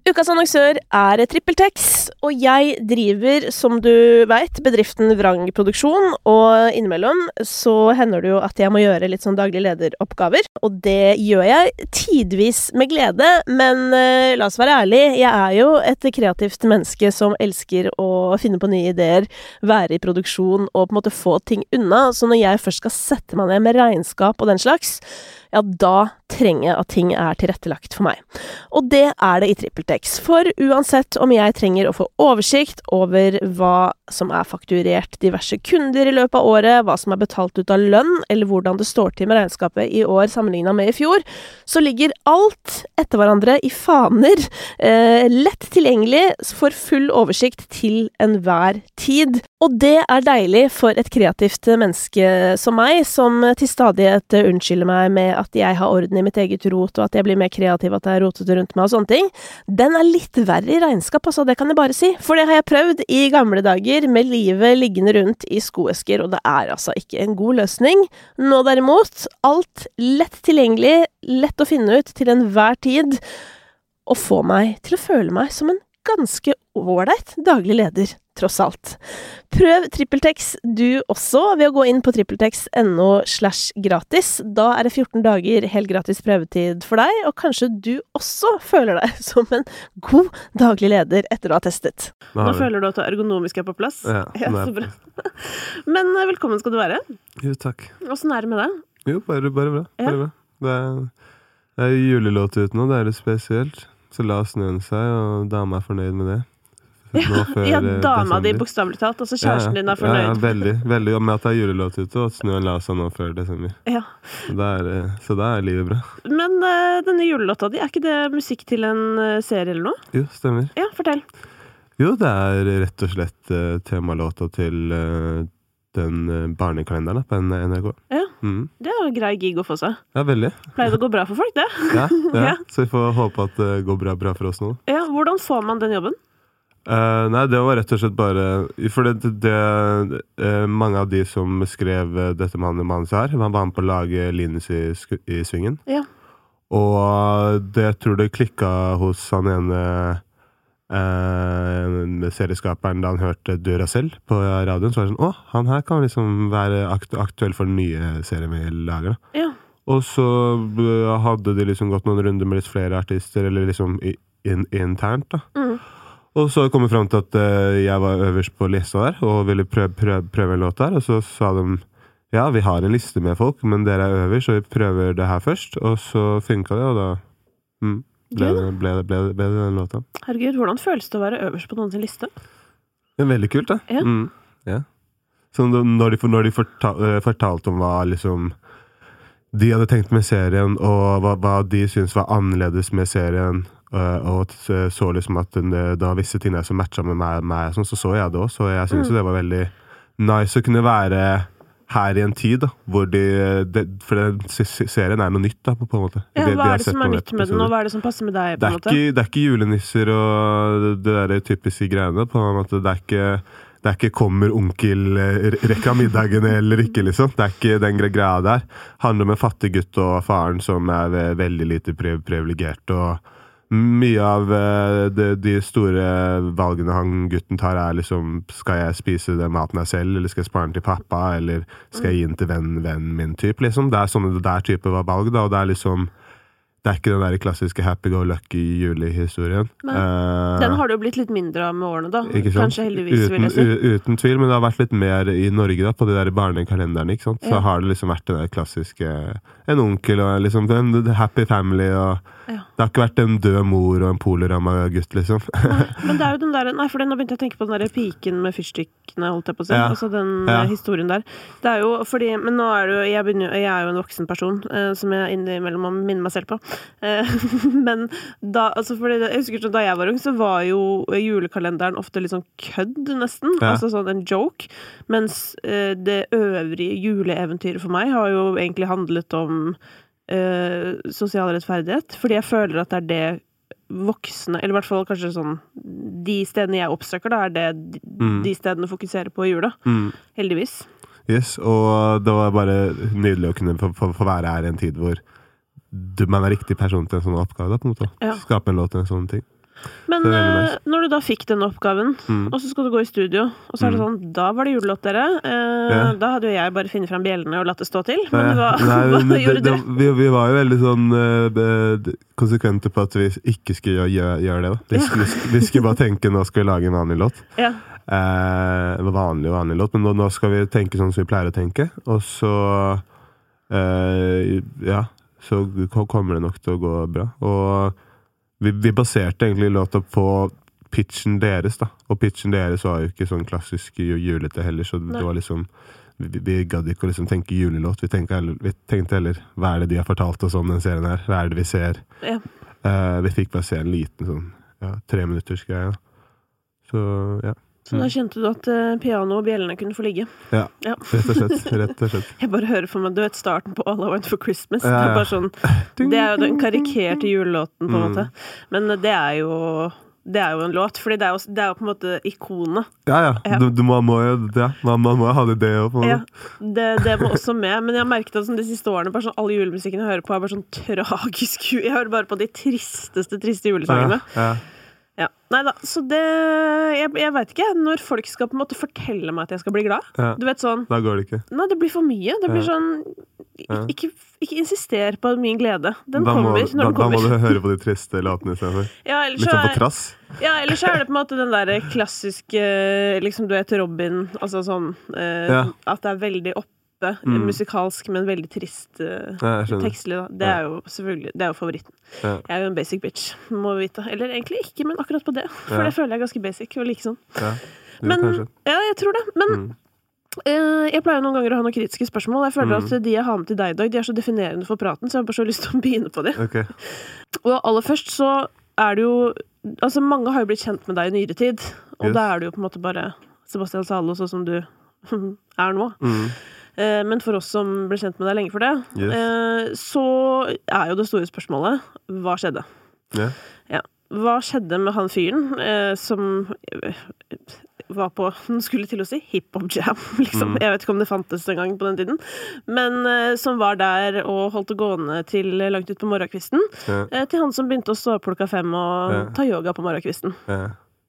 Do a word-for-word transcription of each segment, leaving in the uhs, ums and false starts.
Ukas annonsør er TrippelTex, og jeg driver, som du vet, bedriften Vrang Produksjon, og innimellom så hender det jo at jeg må gjøre litt sånn daglig lederoppgaver, og det gjør jeg tidvis med glede, men uh, la oss være ærlig, jeg er jo et kreativt menneske som elsker å finne på nye ideer, være i produksjon og på en måte få ting unna, så når jeg først skal sette meg ned med regnskap og den slags, ja, da trenger jeg at ting er tilrettelagt for meg. Og det er det i TrippelTex, for uansett om jeg trenger å få oversikt over hva som er fakturert diverse kunder i løpet av året, hva som er betalt ut av lønn, eller hvordan det står til med regnskapet i år sammenlignet med i fjor, så ligger alt etter hverandre i faner, eh, lett tilgjengelig for full oversikt til enhver tid. Og det er deilig for et kreativt menneske som meg, som til stadighet unnskylder meg med at jeg har orden i mitt eget rot, og at jeg blir mer kreativ, at jeg er rotet rundt meg og sånne ting. Den er litt verre i regnskap, altså, det kan jeg bare si. For det har jeg prøvd i gamle dager, med livet liggende rundt i skoesker, og det er altså ikke en god løsning. Nå derimot, alt lett tilgjengelig, lett å finne ut til enhver tid, og få meg til å føle meg som en ganske ålreit daglig leder, tross alt. Prøv TrippelTex du også ved å gå inn på trippeltex.no slash gratis. Da er det fjorten dager helt gratis prøvetid for deg, og kanskje du også føler deg som en god daglig leder etter å ha testet. Nå føler du at det ergonomisk er på plass. Ja, ja så bra. Men velkommen skal du være. Jo, takk. Hvordan er det med deg? Jo, bare, bare bra. Bare ja. bra. Det er, det er julelåt ut nå, det er litt spesielt. Så la snøen seg, og dama er fornøyd med det. Ja, ja, dama di bokstavelig talt, altså kjæresten din er fornøyd. Ja, ja, veldig, veldig med at det er julelåt ute, og at snøen la seg nå før desember. Ja. Så da er, så da er livet bra. Men uh, denne julelåta di, er ikke det musikk til en uh, serie eller noe? Jo, stemmer. Ja, fortell. Jo, det er rett og slett uh, temalåta til uh, den uh, barnekalenderen på N R K. Ja, mm. Det er jo en grei gig å få seg. Ja, veldig. Pleier det å gå bra for folk, det? Ja, ja. ja. Så vi får håpe at det går bra, bra for oss nå. Ja, hvordan får man den jobben? Uh, nei, det var rett og slett bare for det, det, det uh, mange av de som skrev uh, dette manuset her, var med på å lage Linus i, i svingen. Ja. Og uh, det tror det klikket hos han ene uh, serieskaperen da han hørte Duracell på radioen, så var det sånn, åh, han her kan liksom være aktu aktuell for den nye serien vi lager. Ja. Og så uh, hadde de liksom gått noen runder med litt flere artister, eller liksom in internt da. Mm. Og så kom jeg frem til at uh, jeg var øverst på lista der, og ville prøve, prøve, prøve en låt der, og så sa de, ja, vi har en liste med folk, men dere er øverst, så vi prøver det her først, og så funket det, og da mm, ble, det, ble, det, ble, det, ble det den låta. Herregud, hvordan føles det å være øverst på noen sin liste? Det er veldig kult, da. Ja. Mm, ja. Så når de, når de fortal, fortalte om hva liksom de hadde tenkt med serien, og hva, hva de syntes var annerledes med serien, Uh, og så liksom at uh, det var visse ting som matchet med meg, meg sånn, så så jeg det også, og jeg synes mm. det var veldig nice å kunne være her i en tid da, hvor de, de for den serien er noe nytt da, på, på en måte. Ja, de, hva de er det som er nytt med den, og hva er det som passer med deg på en måte? Ikke, det er ikke julenisser og det der typiske greiene på en måte, det er ikke det er ikke kommer onkel rekker middagen eller ikke liksom, det er ikke den greia der. Handler om en fattig gutt og faren som er veldig lite privilegert, og mye av de, de store valgene han gutten tar er liksom, skal jeg spise den maten jeg selv, eller skal jeg spare den til pappa, eller skal jeg gi den til vennen venn min typ, liksom. Det er sånne der type valg da, og det er liksom det er ikke den der klassiske happy-go-lucky julehistorien. Uh, den har det jo blitt litt mindre av med årene da. Kanskje heldigvis, uten, vil jeg si. Uten tvil, men det har vært litt mer i Norge da, på de der barnekalenderne, ikke sant? Så ja. Har det liksom vært den der klassiske, en onkel og liksom en happy family, og ja. Det har ikke vært en død mor og en poleramma gutt, liksom. Nei, men det er jo den der, nei, for nå begynte jeg å tenke på den der piken med fyrstikkene, holdt jeg på å si, ja. Altså den ja. Historien der. Det er jo, fordi, men nå er det jo, jeg, begynner, jeg er jo en voksen person, eh, som jeg innimellom må minne meg selv på. Eh, men da, altså fordi det, jeg husker sånn, da jeg var ung, så var jo julekalenderen ofte litt sånn kødd nesten, ja. Altså sånn en joke, mens eh, det øvrige juleeventyret for meg har jo egentlig handlet om Uh, sosial rettferdighet, fordi jeg føler at det er det voksne, eller i hvert fall kanskje sånn de stedene jeg oppsøker da, er det de, mm. de stedene fokuserer på i jula, mm. heldigvis. Yes, og det var bare nydelig å kunne få, få, få være her i en tid hvor du, man er riktig person til en sånn oppgave da, på en måte. Ja. Skape en låt til en sånn ting. Men Det er veldig eh, nice. når du da fikk denne oppgaven, Mm. og så skal du gå i studio, og så er det Mm. sånn, da var det julelåt dere. Eh, Ja. Da hadde jo jeg bare funnet frem bjellene og latt det stå til. Men Ja, hva, nei, hva men det- gjorde det, du? Vi, vi var jo veldig sånn eh, be- konsekvente på at vi ikke skulle gjøre, gjøre det. Da. Vi, skulle, vi skulle bare tenke nå skal vi lage en vanlig låt. Ja. Eh, vanlig vanlig låt, men nå, nå skal vi tenke sånn som vi pleier å tenke. Og så eh, ja, så kommer det nok til å gå bra. Og vi, vi baserte egentlig låta på pitchen deres, da. Og pitchen deres var jo ikke sånn klassisk ju- julete heller, så det Nei. var liksom vi, vi gadd ikke å liksom tenke julelåt. Vi tenkte, heller, vi tenkte heller hva er det de har fortalt oss om den serien her? Hva er det vi ser? Ja. Eh, vi fikk bare se en liten sånn ja, tre minutters greie. Så ja. Så da kjente du at eh, piano og bjellene kunne få ligge. Ja, Ja. rett og slett. Rett og slett. Jeg bare hører for meg, du vet starten på All I Want for Christmas. Ja, Det er ja. bare sånn, det er jo den karikerte julelåten på en Mm. måte. Men det er jo, det er jo en låt, fordi det er jo, det er jo på en måte ikonet. Ja, ja. Ja. Du, du må, må jo ja, man, man må jo ha det det også, på en Ja, måte. det, det må også med. Men jeg har merket at sånn, de siste årene bare sånn, alle julemusikken jeg hører på er bare sånn tragisk. ju- Jeg hører bare på de tristeste, triste julesangene. Ja, ja. Ja. Nei da, så det Jeg, jeg vet ikke. Når folk skal på en måte fortelle meg at jeg skal bli glad. Ja. Du vet sånn Da går det ikke. Nei, det blir for mye. Det blir Ja. sånn Ja. Ikke, ikke insister på min glede. Den Da må, kommer da, når den da må kommer. du høre på de triste låtene i stedet for. Ja, ellers Litt så sånn på er, trass. ja, ellers så er det på en måte den der klassiske liksom du vet Robin, altså sånn eh, Ja. at det er veldig oppe, Mm. musikalsk, men veldig trist eh, Ja, jeg skjønner. tekstlig. Da. Det er jo selvfølgelig Det er jo favoritten. Ja. Jeg er jo en basic bitch, må vi vite. Eller egentlig ikke, men akkurat på det. For Ja. det føler jeg er ganske basic og like sånn. Ja. Jo, Men, kanskje. ja, jeg tror det. Men Mm. eh, jeg pleier jo noen ganger å ha noen kritiske spørsmål. Jeg føler Mm. at de jeg har med til deg i dag, de er så definerende for praten, så jeg har bare så lyst til å begynne på det. Ok. Og aller først så er det jo Altså, mange har jo blitt kjent med deg i nyere tid, og Yes. da er det jo på en måte bare Sebastian Zalo, sånn som du er nå. Mm. Eh, men for oss som ble kjent med deg lenge for det, Yes. eh, så er jo det store spørsmålet hva skjedde? Ja. Ja. Hva skjedde med han fyren eh, som eh, var på, skulle til å si, hiphop-jam, liksom. Mm. Jeg vet ikke om det fantes en gang på den tiden. Men eh, som var der og holdt det gående til langt ut på morgenkvisten. Ja. Eh, til han som begynte å stå opp klokka fem og Ja. ta yoga på morgenkvisten. Ja.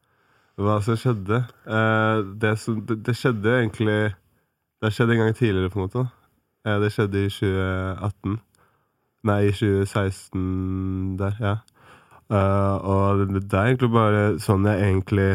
Hva som skjedde? Eh, det, som, det, det skjedde egentlig Det skjedde en gang tidligere, på en måte. Eh, det skjedde i tjue atten. Nei, i tjue seksten der, ja. Eh, og det, det er egentlig bare sånn jeg egentlig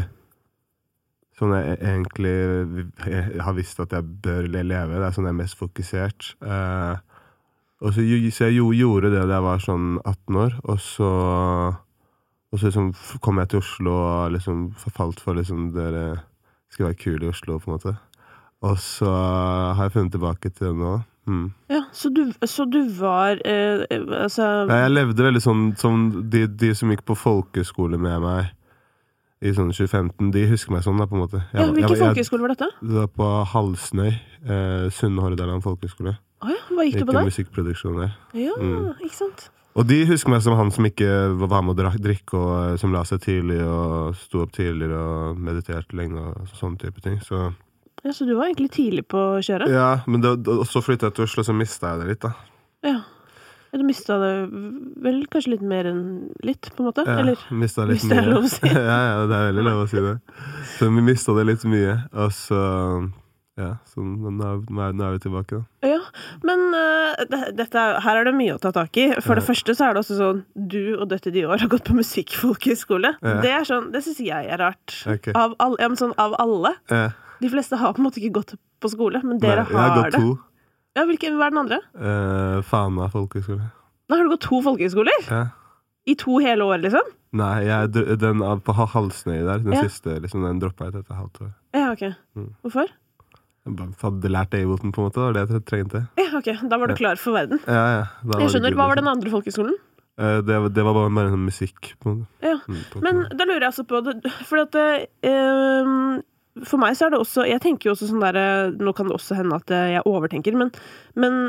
Sånn jeg egentlig jeg har visst at jeg bør leve. Det er sånn jeg er mest fokusert. Eh, og så, jo- så jeg jo, gjorde det da jeg var sånn atten år, og så Og så liksom f- kom jeg til Oslo og liksom forfalt for liksom dere skal være kul i Oslo, på en måte. Og så har jeg funnet tilbake til det nå. Mm. Ja, så du, så du var eh, eh, altså Ja, jeg levde veldig sånn som de, de som gikk på folkeskole med meg i sånn tjue femten, de husker meg sånn da, på en måte. Jeg, ja, var- Hvilken jeg, jeg, folkehøyskole var dette? det var på Halsnøy, eh, Sunne Hordaland folkeskole. Å ja, hva gikk du Gikk på en der? musikkproduksjon der. Ja, Mm. ikke sant? Og de husker meg som han som ikke var med å dra- drikke, og eh, som la seg tidlig, og sto opp tidligere, og mediterte lenge, og sånne type ting. Så Ja, Så du var egentlig tidlig på kjøret? ja, men da, da, så flyttet jeg til Oslo, så mistet jeg det litt, da. Ja. Ja, du mista det vel kanskje litt mer enn litt, på en måte? Ja, Eller? mistet litt hvis det er mye. lov å si. ja, ja, det er veldig lov å si det. Så vi mistet det litt mye, og så ja, så nå er, nå er, nå er vi tilbake, da. Ja, men eh, det, dette er, her er det mye å ta tak i. For det Ja. første så er det også sånn du og dette de år har gått på musikkfolkehøyskole. Ja. Det er sånn, det syns jeg er rart. Ok. Av, all, ja, men sånn, av alle. Ja. De fleste har på en måte ikke gått på skole, men dere Nei, jeg har har gått det. to. Ja, hvilken, Hva er den andre? Eh, Fana folkeskole. Da har du gått to folkehøyskoler? Ja. I to hele år, liksom? Nei, jeg, dr- den av- på Ha- Halsnøy der, den Ja. siste, liksom, den droppet jeg etter et halvt år. Ja, ok. Mm. Hvorfor? Jeg bare hadde lært Ableton, på en måte, det var det jeg trengte. Ja, ok. Da var du Ja. klar for verden. Ja, ja. Da Jeg det skjønner. good, Hva var liksom. den andre folkehøyskolen? Eh, det, var- det var bare, bare sånn musikk. På, en måte. Ja. Mm, på, Men da lurer jeg altså på det, for at det, ehm, for meg så er det også Jeg tenker jo også sånn der Nå kan det også hende at jeg overtenker, men, men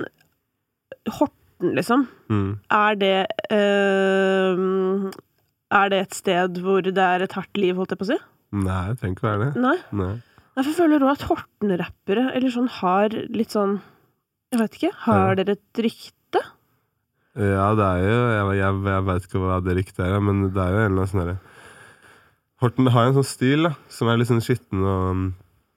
Horten, liksom. mm. Er det ehm, Er det et sted hvor det er et hardt liv, holdt jeg på å si? Nei, jeg trenger ikke være det. Nei. Nei. Jeg føler også at Horten-rappere eller sånn har litt sånn Jeg vet ikke. Har Ja. dere et rykte? Ja, det er jo Jeg, jeg, jeg vet ikke hva det riktige er, men det er jo en eller annen sånn derre Horten har en sånn stil da, som er litt sånn skitten og,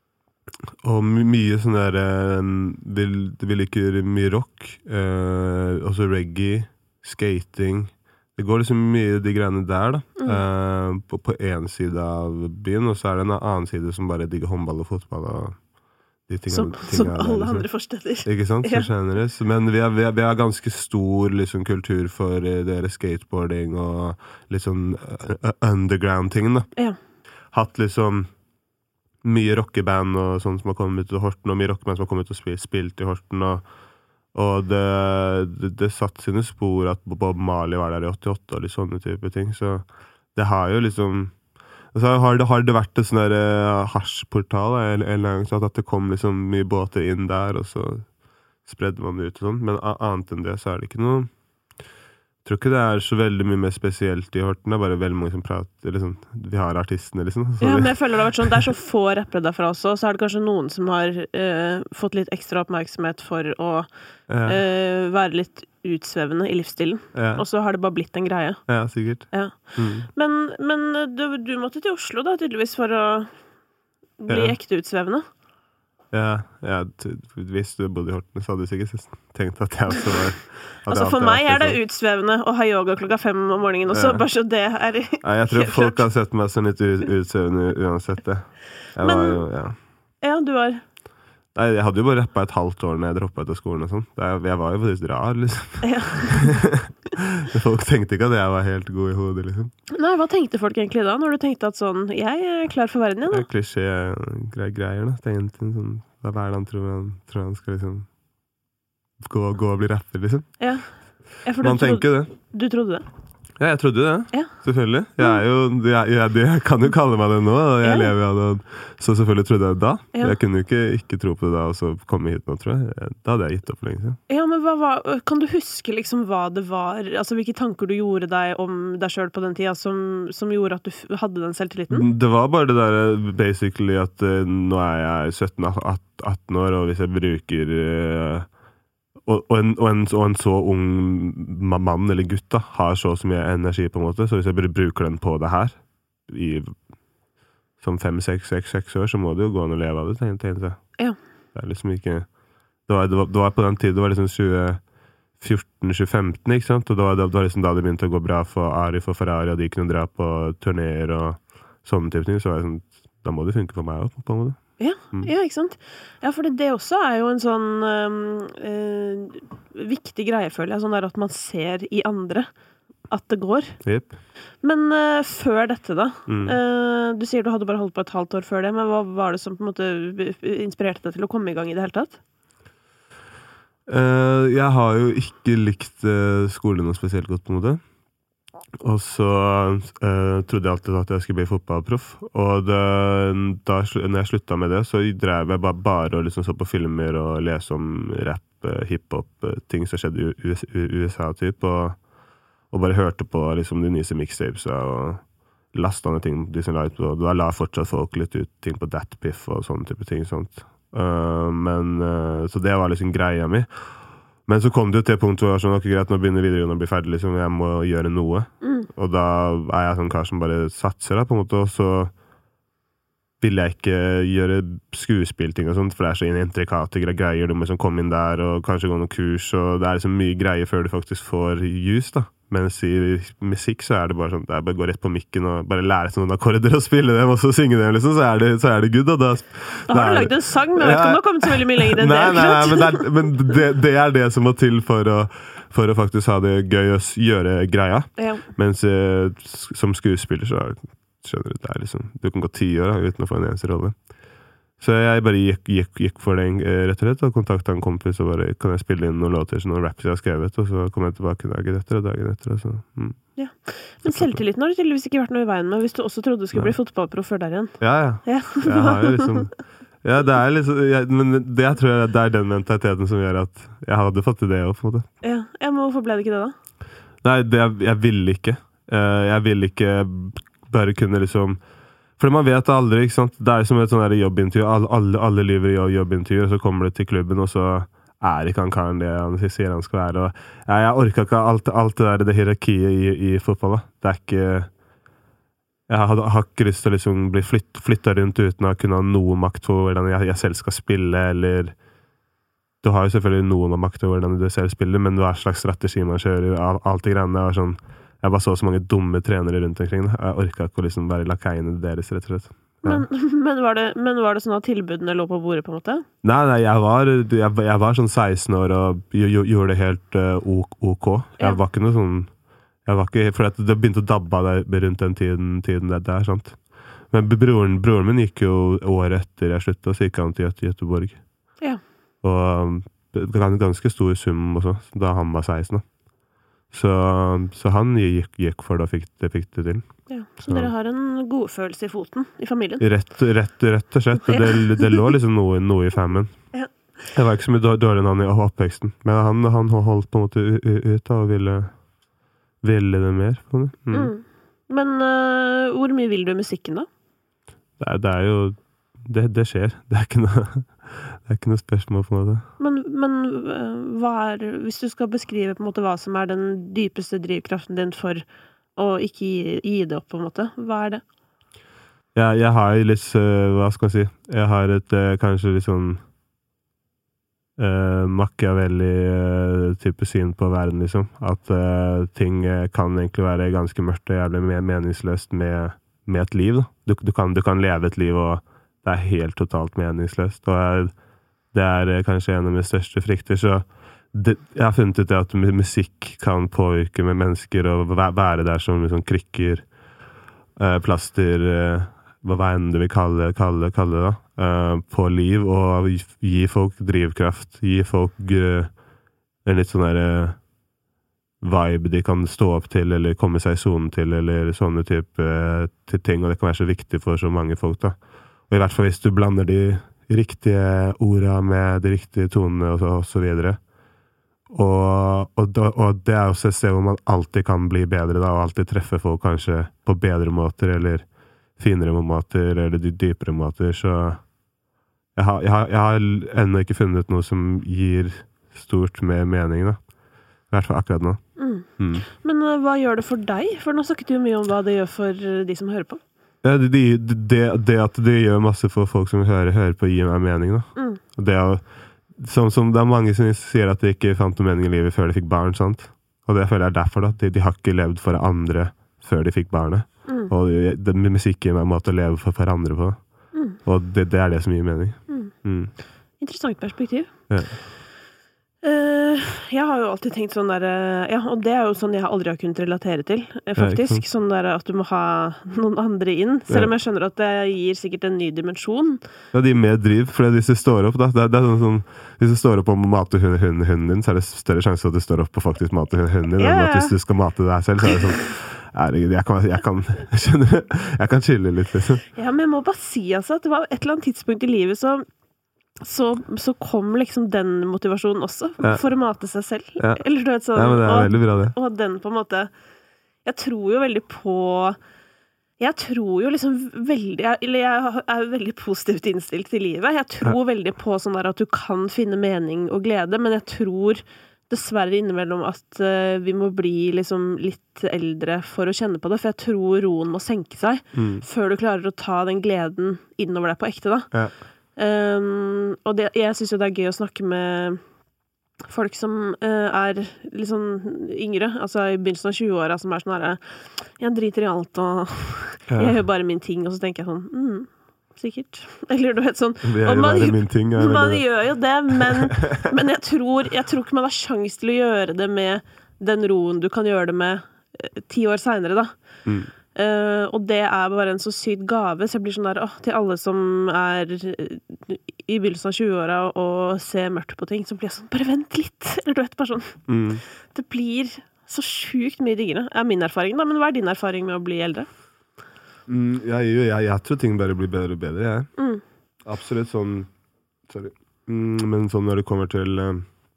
og my mye sånn der, vi, vi liker mye rock, eh, også reggae, skating. Det går liksom mye de greiene der da, mm. eh, på, på en side av byen, og så er det en annen side som bare digger håndball og fotball og de tingene, som, tingene som alle der, liksom. andre forsteder. Ikke sant? Så skjønner det. Men vi har, vi, har, vi har ganske stor liksom, kultur for uh, deres skateboarding og litt sånn uh, underground-ting da. Ja. Hatt liksom mye rockeband og sånt som har kommet ut til Horten, og mye rockeband som har kommet ut og spilt, spilt i Horten, og, og det, det, det satt sine spor at Bob Marley var der i åttiåtte og litt sånne type ting, så det har jo liksom så har det, har det vært en sånn der uh, hasjportal en, en gang, så at det kom liksom mye båter inn der, og så spredde man det ut og sånn, men annet enn det så er det ikke noe. Jeg tror ikke det er så veldig mye mer spesielt i Horten, det er bare veldig mange som prater, liksom, vi har artistene liksom. Ja, men jeg føler det har vært sånn, det er så få rappere derfra også, så er det kanskje noen som har uh, fått litt ekstra oppmerksomhet for å ja. uh, være litt utsvevende i livsstilen, ja. Og så har det bare blitt en greie. Ja, sikkert. Ja. Mm. Men, men du, du måtte til Oslo da, tydeligvis, for å bli ja. Ekte utsvevende. Ja, ja, hvis du bodde i Horten, så hadde du sikkert tenkt at jeg også var... Altså for meg er det utsvevende å ha yoga klokka fem om morgenen også, ja. Bare så det er... Ja, jeg tror folk har sett meg som litt utsvevende uansett det. Jeg Men, var jo, ja. Ja, du var... Nei, jeg hadde jo bare rappet et halvt år når jeg droppet ut av skolen og sånn. Jeg var jo faktisk rar, liksom. Ja. Folk tenkte ikke at jeg var helt god i hodet, liksom. Nei, hva tenkte folk egentlig da, når du tenkte at sånn, jeg er klar for verden igjen, da? Klisjé-greier, da. Tenkte sånn, hva er det han tror han, tror han skal liksom gå, gå og bli rapper, liksom. Ja. Ja, man tenker det. Du trodde det? Ja, jeg trodde det. Ja. Selvfølgelig. Jeg er jo, jeg, jeg, jeg kan jo kalle meg det nå, og jeg ja. Lever av det. Så selvfølgelig trodde jeg det da. Ja. Jeg kunne jo ikke, ikke tro på det da, og så komme hit nå, tror jeg. Da hadde jeg gitt opp for lenge siden. Ja, men hva, hva, kan du huske liksom hva det var, altså hvilke tanker du gjorde deg om deg selv på den tida, som, som gjorde at du hadde den selvtilliten? Det var bare det der, basically, at uh, nå er jeg sytten atten år, og hvis jeg bruker... Uh, Og, og, en, og, en, og en så ung mann eller gutt da, har så, så mye energi på en måte, så hvis jeg bruker den på det her i som fem, seks, seks, seks år, så må det jo gå an å leve av det, tenkte jeg. Ja. Det er liksom ikke det var, det var, det var på den tiden, det var liksom tjue fjorten til tjue femten, ikke sant? Og det var, det var liksom da det begynte å gå bra for Ari for Ferrari, og de kunne dra på turnéer og sånne type ting, så var det sånn, da må det funke for meg også, på en måte. Ja, mm. Ja, ikke sant? Ja, for det, det også er jo en sånn øh, viktig greie, føler jeg, sånn der at man ser i andre at det går. Yep. Men øh, før dette da, mm. øh, du sier du hadde bare holdt på et halvt år før det, men hva var det som på en måte inspirerte deg til å komme i gang i det hele tatt? Uh, jeg har jo ikke likt uh, skolen noe spesielt godt på en måte. Og så uh, trodde jeg alltid at jeg skulle bli fotballproff. Og det, da når jeg sluttet med det, så drev jeg bare, bare og liksom så på filmer og lese om rap, hiphop, ting som skjedde i U S A typ, og, og bare hørte på liksom de nyeste mixtapes og lastet ned ting de som la ut, og da la fortsatt folk litt ut ting på Datpiff og sånne type ting sånt. Uh, men, uh, så det var liksom greia mi. Men så kom det jo til et punkt hvor jeg var sånn, ok, greit, nå begynner videoen å bli ferdig, liksom, jeg må gjøre noe. Mm. Og da er jeg sånn kar som bare satser da, på en måte, og så vil jeg ikke gjøre skuespilting og sånt, for det er så intrikate greier, du må liksom komme inn der og kanskje gå noen kurs, og det er liksom mye greier før du faktisk får jus da. Mens i musikk så er det bare sånn, det er bare å gå rett på mikken og bare lære seg noen akkorder og spille dem, og så synge dem, liksom, så er det, så er det good. Og da, da har du lagd en sang, men jeg vet ikke om du har kommet så veldig mye lenger enn nei, det. Nei, nei, men, det er, men det, det er det som må til for å, for å faktisk ha det gøy å gjøre greia. Ja. Mens eh, som skuespiller så skjønner du, det er liksom, du kan gå ti år da, uten å få en eneste rolle. Så jeg bare gikk, gikk, gikk for det rett og rett, og kontaktet en kompis og bare, kan jeg spille inn noen låter, noen raps jeg har skrevet, og så kom jeg tilbake dagen etter og dagen etter, og så, mm. Ja. Men selvtilliten har det tydeligvis ikke vært noe i veien med, hvis du også trodde du skulle bli fotballproff før der igjen. Ja, ja. Ja. Jeg har jo liksom, ja, det er liksom, jeg, men det jeg tror jeg det er den mentaliteten som gjør at jeg hadde fått til det også, på en måte. Ja, ja, men hvorfor ble det ikke det da? Nei, det, jeg ville ikke. Jeg ville ikke bare kunne liksom, for man vet aldri, ikke sant? Det er som et sånn her jobbintervju, alle, alle, alle lever i jobbintervju, og så kommer du til klubben, og så er ikke han karen det han sier han skal være, og ja, jeg orker ikke alt, alt det der, det hierarkiet i, i fotball da. Det er ikke, jeg har, har ikke lyst til å liksom bli flytt, flyttet rundt uten å kunne ha noe makt på hvordan jeg, jeg selv skal spille, eller du har jo selvfølgelig noe makt over hvordan du selv spiller, men hva slags strategi man kjører, alt det greiene var sånn, jeg bare så så mange dumme trenere rundt omkring, da. Jeg orket ikke å liksom være lakaiene deres, rett og slett. Ja. Men, men, var det, men var det sånn at tilbudene lå på bordet på en måte? Nei, nei, jeg var, jeg, jeg var sånn seksten år og gjorde det helt uh, ok. Jeg ja. var ikke noe sånn, jeg var ikke, for det begynte å dabbe der rundt den tiden, tiden der, der, sant? Men broren, broren min gikk jo året etter jeg sluttet, så gikk han til Göteborg. Ja. Og det var en ganske stor sum også, da han var seksten da. Så, så han gikk, gikk for det og fikk det, fikk det til. Ja, så, så dere har en god følelse i foten i familien? Rett, rett, rett og slett. Det, det lå liksom noe, noe i fammen. Ja. Det var ikke så mye dårlig enn han i oppveksten. Men han, han holdt på en måte ut og ville, ville det mer. Mm. Mm. Men uh, hvor mye vil du i musikken da? Det er, det er jo... Det, det skjer. Det er ikke noe... Det er ikke noe spørsmål på en måte. Men, men hva er, hvis du skal beskrive på en måte hva som er den dypeste drivkraften din for å ikke gi, gi det opp på en måte, hva er det? Ja, jeg har litt, hva skal jeg si, jeg har et kanskje litt sånn uh, Machiavelli uh, type syn på verden, liksom. At uh, ting kan egentlig være ganske mørkt og jævlig mer meningsløst med, med et liv. Du, du, kan, du kan leve et liv og det er helt totalt meningsløst, og jeg, det er kanskje en av mine største frykter, så det, jeg har funnet ut at musikk kan påvirke med mennesker og være der som liksom krykker, eh, plaster, eh, hva enn du vil kalle, kalle, kalle det, eh, på liv, og gi folk drivkraft, gi folk eh, en litt sånn der eh, vibe de kan stå opp til, eller komme seg i zonen til, eller sånne type eh, ting, og det kan være så viktig for så mange folk da. Og i hvert fall hvis du blander de riktige ordene med de riktige tonene og så, og så videre. Og, og, og det er også et sted hvor man alltid kan bli bedre da, og alltid treffe folk kanskje på bedre måter, eller finere måter, eller de dypere måter. Så jeg har, jeg har, jeg har ennå ikke funnet noe som gir stort mer mening da. I hvert fall akkurat nå. Mm. Mm. Men uh, hva gjør det for deg? For nå snakket du jo mye om hva det gjør for de som hører på. Ja, det, det, det at det gjør masse for folk som hører, hører på gir meg mening da. Mm. Og det er, som, som det er mange som sier at de ikke fant noe mening i livet før de fikk barn, sant? Og det føler jeg er derfor da. De, de har ikke levd for andre før de fikk barnet. Mm. Og det, det, musikk gir meg en måte å leve for, for andre på. Mm. Og det, det er det som gir mening. Mm. Mm. Interessant perspektiv. Ja. Uh, jeg har jo alltid tenkt sånn der, ja, og det er jo sånn jeg aldri har kunnet relatere til, faktisk, sånn der at du må ha noen andre inn, selv om jeg skjønner at det gir sikkert en ny dimensjon. Ja, de er mer driv, for hvis du står opp da, det er, det er sånn, sånn, hvis du står opp og mater hunden, hunden, hunden din, så er det større sjanse at du står opp og faktisk mater hunden din, yeah. enn at hvis du skal mate deg selv, så er det sånn, herregud, jeg kan, jeg kan, skjønner du, jeg kan chille litt, liksom. Ja, men jeg må bare si altså, at det var et eller annet tidspunkt i livet så Så, så kom liksom den motivasjonen også, ja. For å mate seg selv. Ja. Eller du vet sånn, ja, men det er og, veldig bra det. Og den på en måte, jeg tror jo veldig på, jeg tror jo liksom veldig, jeg, eller jeg er veldig positivt innstilt til livet. Jeg tror ja. veldig på sånn der at du kan finne mening og glede, men jeg tror dessverre innimellom at uh, vi må bli liksom litt eldre for å kjenne på det, for jeg tror roen må senke seg mm. før du klarer å ta den gleden innover deg på ekte da. Ja. Um, og det, jeg synes jo det er gøy å snakke med folk som uh, er litt sånn yngre, altså i begynnelsen av tjue-åra, som er sånn her, jeg driter i alt, og ja. jeg gjør bare min ting, og så tenker jeg sånn, mm, sikkert. Eller du vet sånn, og man, min ting, jeg man gjør jo det, men, men jeg, tror, jeg tror ikke man har sjans til å gjøre det med den roen du kan gjøre det med uh, ti år senere da. Mm. Uh, og det er bare en så sykt gave, så jeg blir sånn der, åh, til alle som er i begynnelsen av tjue-åra og ser mørkt på ting, så blir jeg sånn, bare vent litt, eller du vet, bare sånn. Mm. Det blir så sjukt mye diggere, er min erfaring da, men hva er din erfaring med å bli eldre? Mm, jeg, jeg, jeg tror ting bare blir bedre og bedre, jeg. Mm. Absolutt sånn, sorry, mm, men sånn når det kommer til uh,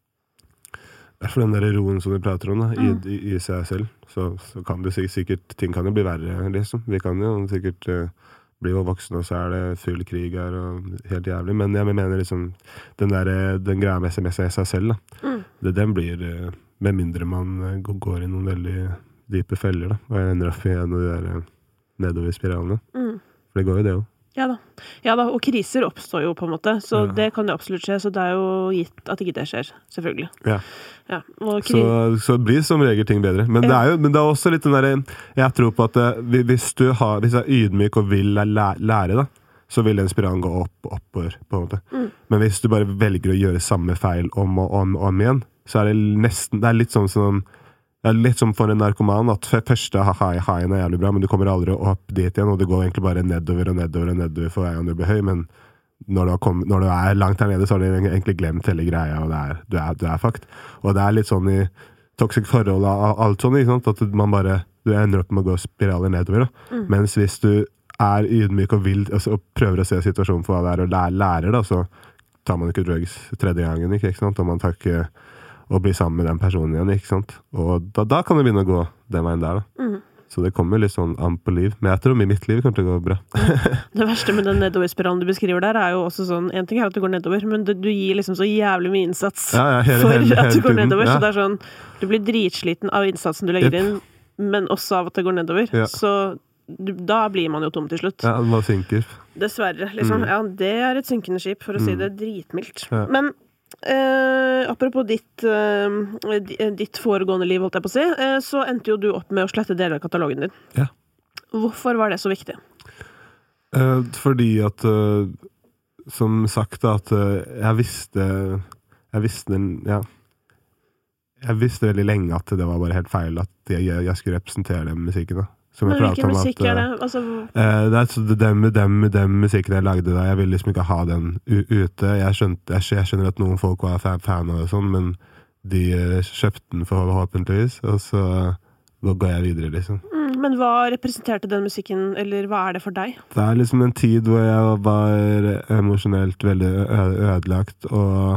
for den der roen som vi prater om da, mm. i, i, i seg selv, så, så kan det sikkert, sikkert, ting kan jo bli verre, liksom. Vi kan jo sikkert uh, bli voksne, og så er det full krig her, og helt jævlig. Men jeg mener liksom, den der, den greia med seg seg selv, da, mm. det, den blir, uh, med mindre man uh, går i noen veldig dype feller, da, og jeg ender opp i en av de der uh, nedover spiralene. Mm. For det går jo det jo. Ja da. Ja da, og kriser oppstår jo på en måte, så Ja. det kan jo absolutt skje, så det er jo gitt at ikke det skjer, selvfølgelig. Ja. Ja, og kri- Så, så det blir som regel ting bedre. Men, det Ja. er jo, men det er også litt den der, jeg tror på at det, hvis du har, hvis du er ydmyk og vil læ- lære da, så vil den spiralen gå opp og oppover, på en måte. Mm. Men hvis du bare velger å gjøre samme feil om og om, om igjen, så er det nesten, det er litt sånn som, det er litt som for en narkoman, at f- første haien er jævlig bra, men du kommer aldri opp dit igjen, og det går egentlig bare nedover og nedover og nedover for hver gang du blir høy, men når du, har kommet, når du er langt her nede, så har du egentlig glemt hele greia, og det er, du er, du er fakt. Og det er litt sånn i toxic forhold og alt sånn, ikke sant? At man bare, du ender opp med å gå spiraler nedover, da. Mm. Mens hvis du er ydmyk og vil, altså, og prøver å se situasjonen for hva det er, og lærer, lærer da, så tar man ikke drugs tredje gangen, ikke, ikke sant? Og man tar ikke å bli sammen med den personen igjen, ikke sant? Og da, da kan det begynne å gå den veien der, da. Mm. Så det kommer litt sånn an på liv. Men jeg tror i mitt liv kommer til å gå bra. Det verste med den nedoverspiralen du beskriver der, er jo også sånn, en ting er at du går nedover, men du, du gir liksom så jævlig mye innsats Ja, ja, hele- for hele- hele at du går tiden, nedover, ja. så det er sånn, du blir dritsliten av innsatsen du legger Yep. inn, men også av at det går nedover. Ja. Så du, da blir man jo tom til slutt. Ja, man synker. Dessverre, liksom. Mm. Ja, det er et synkende skip, for å si Mm. det dritmildt. Ja. Men eh, apropos ditt, eh, di- ditt foregående liv, holdt jeg på å si, eh, så endte jo du opp med å slette deler av katalogen din. Ja. Hvorfor var det så viktig? Eh, fordi at eh, som sagt da, at eh, jeg visste jeg visste ja jeg visste veldig lenge at det var bare helt feil at jeg, jeg skulle representere den musikken da. Som Men jeg pratet hvilken om at, musikk er det? eh, Altså, eh, det er så det- den, den, den musikken jeg lagde da, jeg ville liksom ikke ha den u- ute. Jeg, skjønte, jeg, skj- jeg skjønner at noen folk var fan, fan av det og sånn, men de eh, kjøpte den forhåpentligvis, og så uh, går jeg videre liksom. mm, men hva representerte den musikken, eller hva er det for deg? Det er liksom en tid hvor jeg var emosjonelt veldig ø- ødelagt, og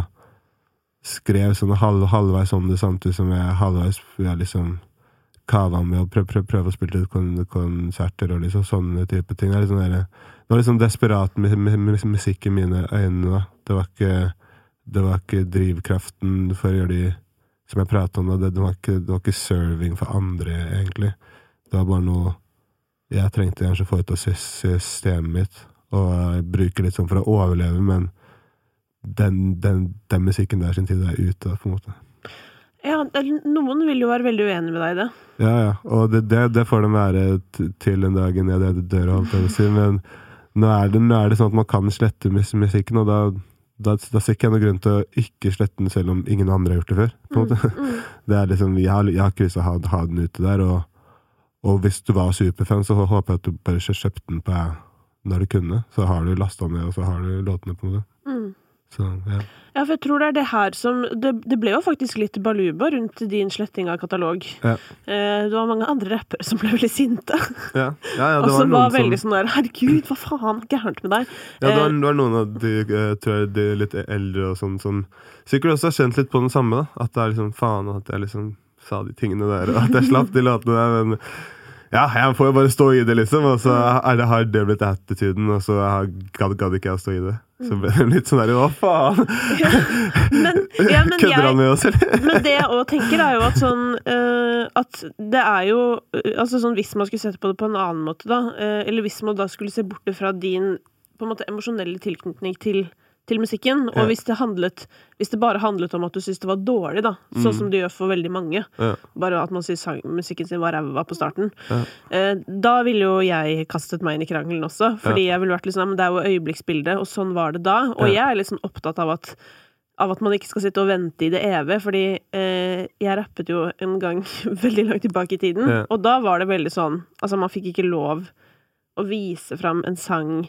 skrev sånn halv, halvveis om det, samtidig som jeg halvveis jeg liksom kava med å prøve, prøve, prøve å spille litt kon konserter og liksom sånne type ting. Det, er liksom der, det var liksom desperat med, med, med musikk i mine øyne. Da. Det var ikke det var ikke drivkraften for å gjøre de som jeg pratet om, det, det, var ikke, det var ikke serving for andre, egentlig. Det var bare noe jeg trengte kanskje få ut av systemet mitt, og bruke litt sånn for å overleve, men den, den, den musikken der sin tid er ute, på en måte. Ja, noen vil jo være veldig uenig med deg i det. Ja, ja, og det, det, det får de være t- til den dagen jeg det dør, holdt jeg på å si, men nå er, det, nå er det sånn at man kan slette mus musikken, og da, da, da ser ikke jeg noen grunn til å ikke slette den, selv om ingen andre har gjort det før, på en måte. Mm, mm. Det er liksom, jeg har, jeg har ikke lyst til å ha, ha den ute der, og, og hvis du var superfan, så håper jeg at du bare kjøpte den på når du kunne, så har du lastet ned, og så har du låtene på det. Mm. Så, ja. Ja, for jeg tror det er det her som det, det ble jo faktisk litt baluba rundt din sletting av katalog. Ja. Eh, det var mange andre rappere som ble veldig sinte. Ja, ja, ja, Og det som var var noen veldig som... sånn der, herregud, hva faen er gærent med deg? Ja, det var, Eh, det var noen av de, eh, tror jeg, de litt eldre og sånn, som sikkert også har kjent litt på den samme, da. At det er liksom faen, at jeg liksom sa de tingene der, og at jeg slapp de låtene der, men ja, jeg får jo bare stå i det, liksom, og så er det, har det blitt attituden, og så har- gadd gadd ikke jeg å stå i det. Så ble det litt sånn der, hva faen? ja, men, ja, men Kødder han jeg, med oss, eller? men det jeg også tenker er jo at sånn eh, at det er jo eh, altså sånn hvis man skulle sette på det på en annen måte da, eh, eller hvis man da skulle se bort fra din på en måte emosjonelle tilknytning til til musikken, og Ja. hvis det handlet hvis det bare handlet om at du synes det var dårlig da, sånn Mm. som det gjør for veldig mange, Ja, bare at man synes sang, musikken sin var ræva på starten, ja, eh, da ville jo jeg kastet meg inn i krangelen også, fordi jeg ville vært litt sånn, men det er jo øyeblikksbilde, og sånn var det da, og Ja. jeg er litt sånn opptatt av at av at man ikke skal sitte og vente i det evige, fordi eh, jeg rappet jo en gang veldig langt tilbake i tiden, Ja. og da var det veldig sånn, altså man fikk ikke lov å vise fram en sang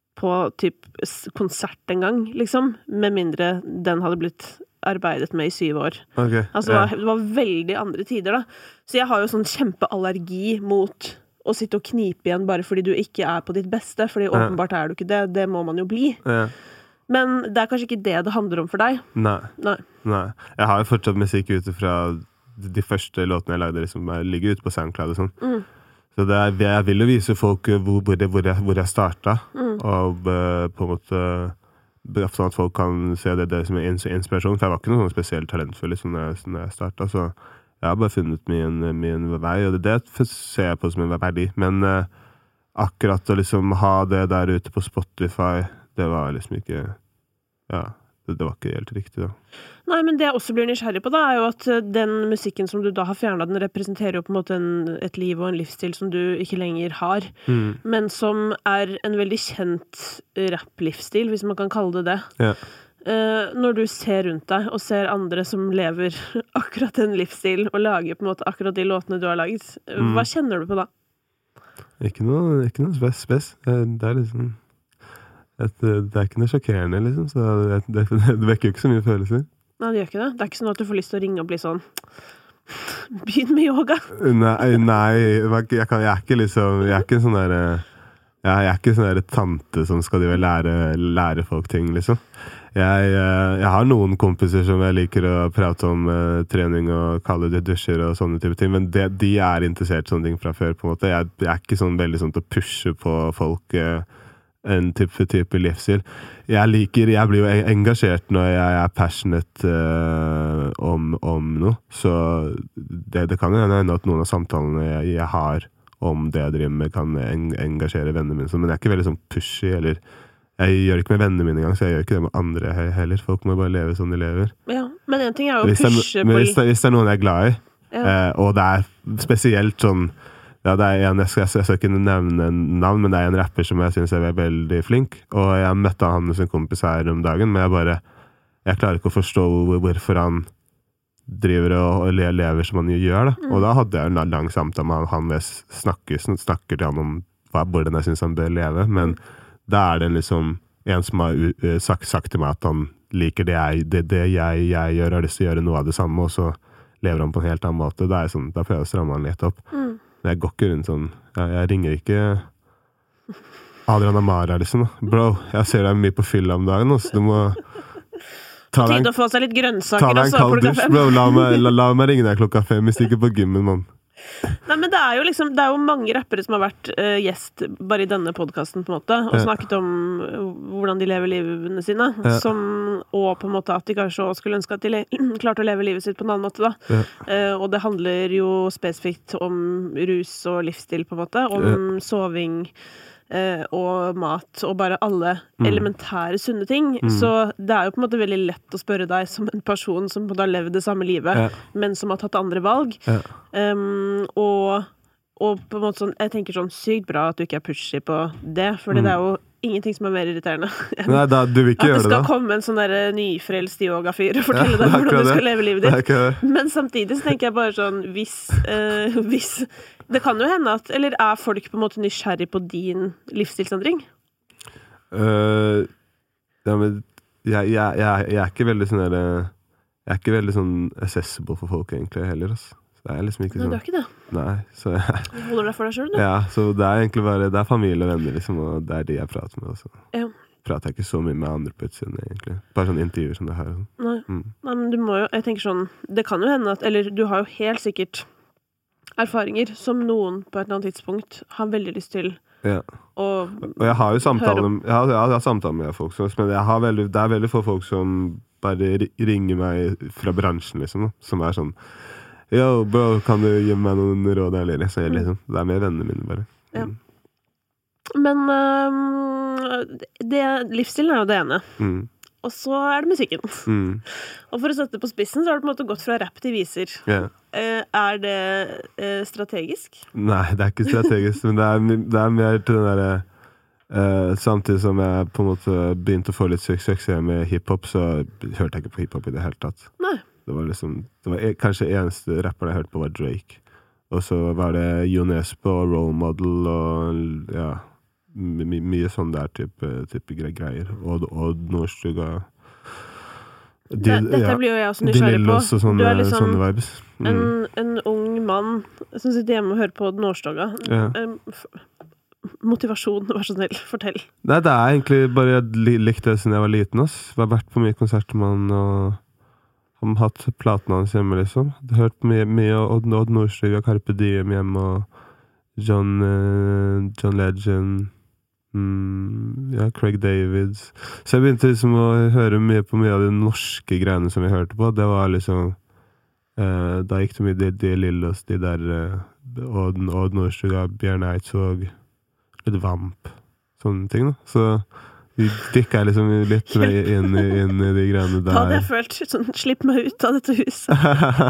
på typ s- konsert en gang, liksom, med mindre den hadde blitt arbeidet med i syv år. ok. Altså, det ja. var, det var veldig andre tider, da. Så jeg har jo sånn kjempeallergi mot å sitte og knipe igjen bare fordi du ikke er på ditt beste, fordi Ja. åpenbart er du ikke det. Det må man jo bli. Ja. Men det er kanskje ikke det det handler om for deg. Nei. Nei. Nei. Jeg har jo fortsatt musikk ute fra de første låtene jeg lagde, liksom, jeg ligger ute på SoundCloud og sånn. Mm. Så det er, jeg vil jo vise folk eh, hvor, hvor, jeg, hvor, jeg, hvor jeg startet, Mm. og eh, på en måte eh, sånn at folk kan se det, det som er ins- inspirasjon, for jeg var ikke noe sånn spesielt talentfull liksom, når, jeg, når jeg startet, så jeg har bare funnet min, min vei, og det, det ser jeg på som en verdi, men eh, akkurat å liksom ha det der ute på Spotify, det var liksom ikke, ja, det, det var ikke helt riktig da. Nei, men det jeg også blir nysgjerrig på da, er jo at den musikken som du da har fjernet, den representerer jo på en måte en, et liv og en livsstil som du ikke lenger har, mm. men som er en veldig kjent rap-livsstil, hvis man kan kalle det det. Ja. Uh, når du ser rundt deg, og ser andre som lever akkurat den livsstil, og lager på en måte akkurat de låtene du har laget, mm. hva kjenner du på da? Ikke noe, ikke noe spes, spes. Det er liksom, et, det er ikke noe sjokkerende liksom, så det, det, det vekker jo ikke så mye følelser. Nei, det gjør ikke det. Det er ikke sånn at du får lyst til å ringe og bli sånn begynn med yoga. Nei, nei jeg, kan, jeg er ikke liksom, jeg er ikke sånn der, jeg er ikke sånn der tante som skal lære, lære folk ting, liksom. Jeg, jeg har noen kompiser som jeg liker å prate om uh, trening og kalle det dusjer og sånne type ting, men det, de er interessert i sånne ting fra før, på en måte. Jeg, jeg er ikke sånn veldig sånn til å pushe på folk uh, en type, type livsstil. Jeg liker, jeg blir jo engasjert når jeg er passionate uh, om, om noe, så det, det kan jo hende at noen av samtalene jeg, jeg har om det jeg driver med kan en, engasjere vennene mine, men jeg er ikke veldig sånn pushy, eller jeg gjør ikke med vennene mine engang, så jeg gjør ikke det med andre heller. Folk må bare leve sånn de lever. Ja, men en ting er jo å pushe på... Hvis det, hvis det er noen jeg er glad i, ja. uh, og det er spesielt sånn, ja, det er en, jeg skal, jeg skal ikke nevne navn, men det er en rapper som jeg synes er veldig flink, og jeg møtte han med sin kompis her om dagen, men jeg bare, jeg klarer ikke å forstå hvorfor han driver og lever som han gjør da. Mm. Og da hadde jeg en lang samtale med han, han snakker, snakker til han om hva, hvordan jeg synes han bør leve, men da er det liksom en som har uh, sagt, sagt til meg at han liker det jeg, det, det jeg, jeg gjør, har lyst til å gjøre noe av det samme, og så lever han på en helt annen måte. Da, er sånn, da prøver jeg å stramme han litt opp. Mm. Men jeg går ikke rundt sånn, jeg, jeg ringer ikke Adrian Amara liksom. Bro, jeg ser deg mye på fylla om dagen, så du må ta deg en, tid å få seg litt grønnsaker, ta deg en kald dusj, bro. La meg, la, la meg ringe deg klokka fem, hvis ikke på gymmen, mann. Nei, men det er jo liksom, det er jo mange rappere som har vært uh, gjest bare i denne podcasten på en måte, og ja. snakket om uh, hvordan de lever livene sine, ja. som, og på en måte at de kanskje også skulle ønske at de le klarte å leve livet sitt på en annen måte da. Ja. Uh, og det handler jo spesifikt om rus og livsstil på en måte, om ja. soving, Uh, og mat, og bare alle mm. elementære sunne ting. Mm. Så det er jo på en måte veldig lett å spørre deg som en person som har levd det samme livet, ja. men som har tatt andre valg. Ja. Um, og, og på en måte sånn, jeg tenker sånn sykt bra at du ikke er pushy på det, fordi mm. det er jo ingenting som er mer irriterende enn Nei, da, du vil ikke at det gjøre skal det, komme en sånn der nyfrelst yoga-fyr og fortelle ja, deg hvordan du skal leve livet ditt. Men samtidig så tenker jeg bare sånn, hvis, uh, hvis det kan jo hende at, eller er folk på en måte nysgjerrig på din livsstilsendring? Uh, ja, men jeg, jeg, jeg, jeg er ikke veldig sånn der, jeg er ikke veldig sånn accessible for folk egentlig heller, altså. Det er liksom ikke Nei, sånn. du er ikke det? Nei, så jeg... Du holder deg for deg selv, du? Ja, så det er egentlig bare, det er familie og venner liksom, og det er de jeg prater med også. Ja. Prater jeg ikke så mye med andre på utsiden, egentlig. Bare sånne intervjuer som det her. Nei. Mm. Nei, men du må jo, jeg tenker sånn, det kan jo hende at, eller du har jo helt sikkert erfaringer som noen på et eller annet tidspunkt har veldig lyst til ja. å og jeg har jo samtaler med, jeg har, jeg har samtaler med folk, men jeg har veldig, det er veldig få folk som bare ringer meg fra bransjen, liksom, som er sånn yo, bro, kan du gi meg noen råd eller så jeg, liksom. Det er med vennene mine bare. Mm. Ja. Men um, det, livsstilen er jo det ene. Mm. Og så er det musikken. Mm. Og for å sette det på spissen, så har det på en måte gått fra rap til viser. Yeah. Uh, er det uh, strategisk? Nei, det er ikke strategisk, men det er, det er mer til den der uh, samtidig som jeg på en måte begynte å få litt suksess med hiphop, så hørte jeg ikke på hiphop i det hele tatt. Nei. Det var liksom, det var kanskje eneste rapperen jeg hørte på var Drake. Og så var det Jonespo og Role Model og ja, my, my, mye sånn der type, type greier. Og, og Nordstuga. De, det, dette ja, blir jo jeg også nysgjerrig på. Og sånne, du er liksom sånne vibes. Mm. En, en ung mann som sitter hjemme og hører på Nordstuga. Ja. Motivasjon, vær så snill, fortell. Nei, det er egentlig bare jeg likte det siden jeg var liten. Ass. Jeg har vært på mye konserter med han og han har hatt platen hans hjemme, liksom. Jeg har hørt mye, mye av Odd Nordstoga, Carpe Diem hjemme, og John, uh, John Legend, mm, ja, Craig Davids. Så jeg begynte liksom å høre mye på mye av de norske greiene som jeg hørte på. Det var liksom, uh, da gikk det mye de, de Lillos, de der, uh, Odd, Odd Nordstoga, Bjørn Eidsvåg, litt vamp, sånne ting da. Så vi dykker liksom litt mer inn i, inn i de greiene der. Da hadde jeg følt sånn, slipp meg ut av dette huset.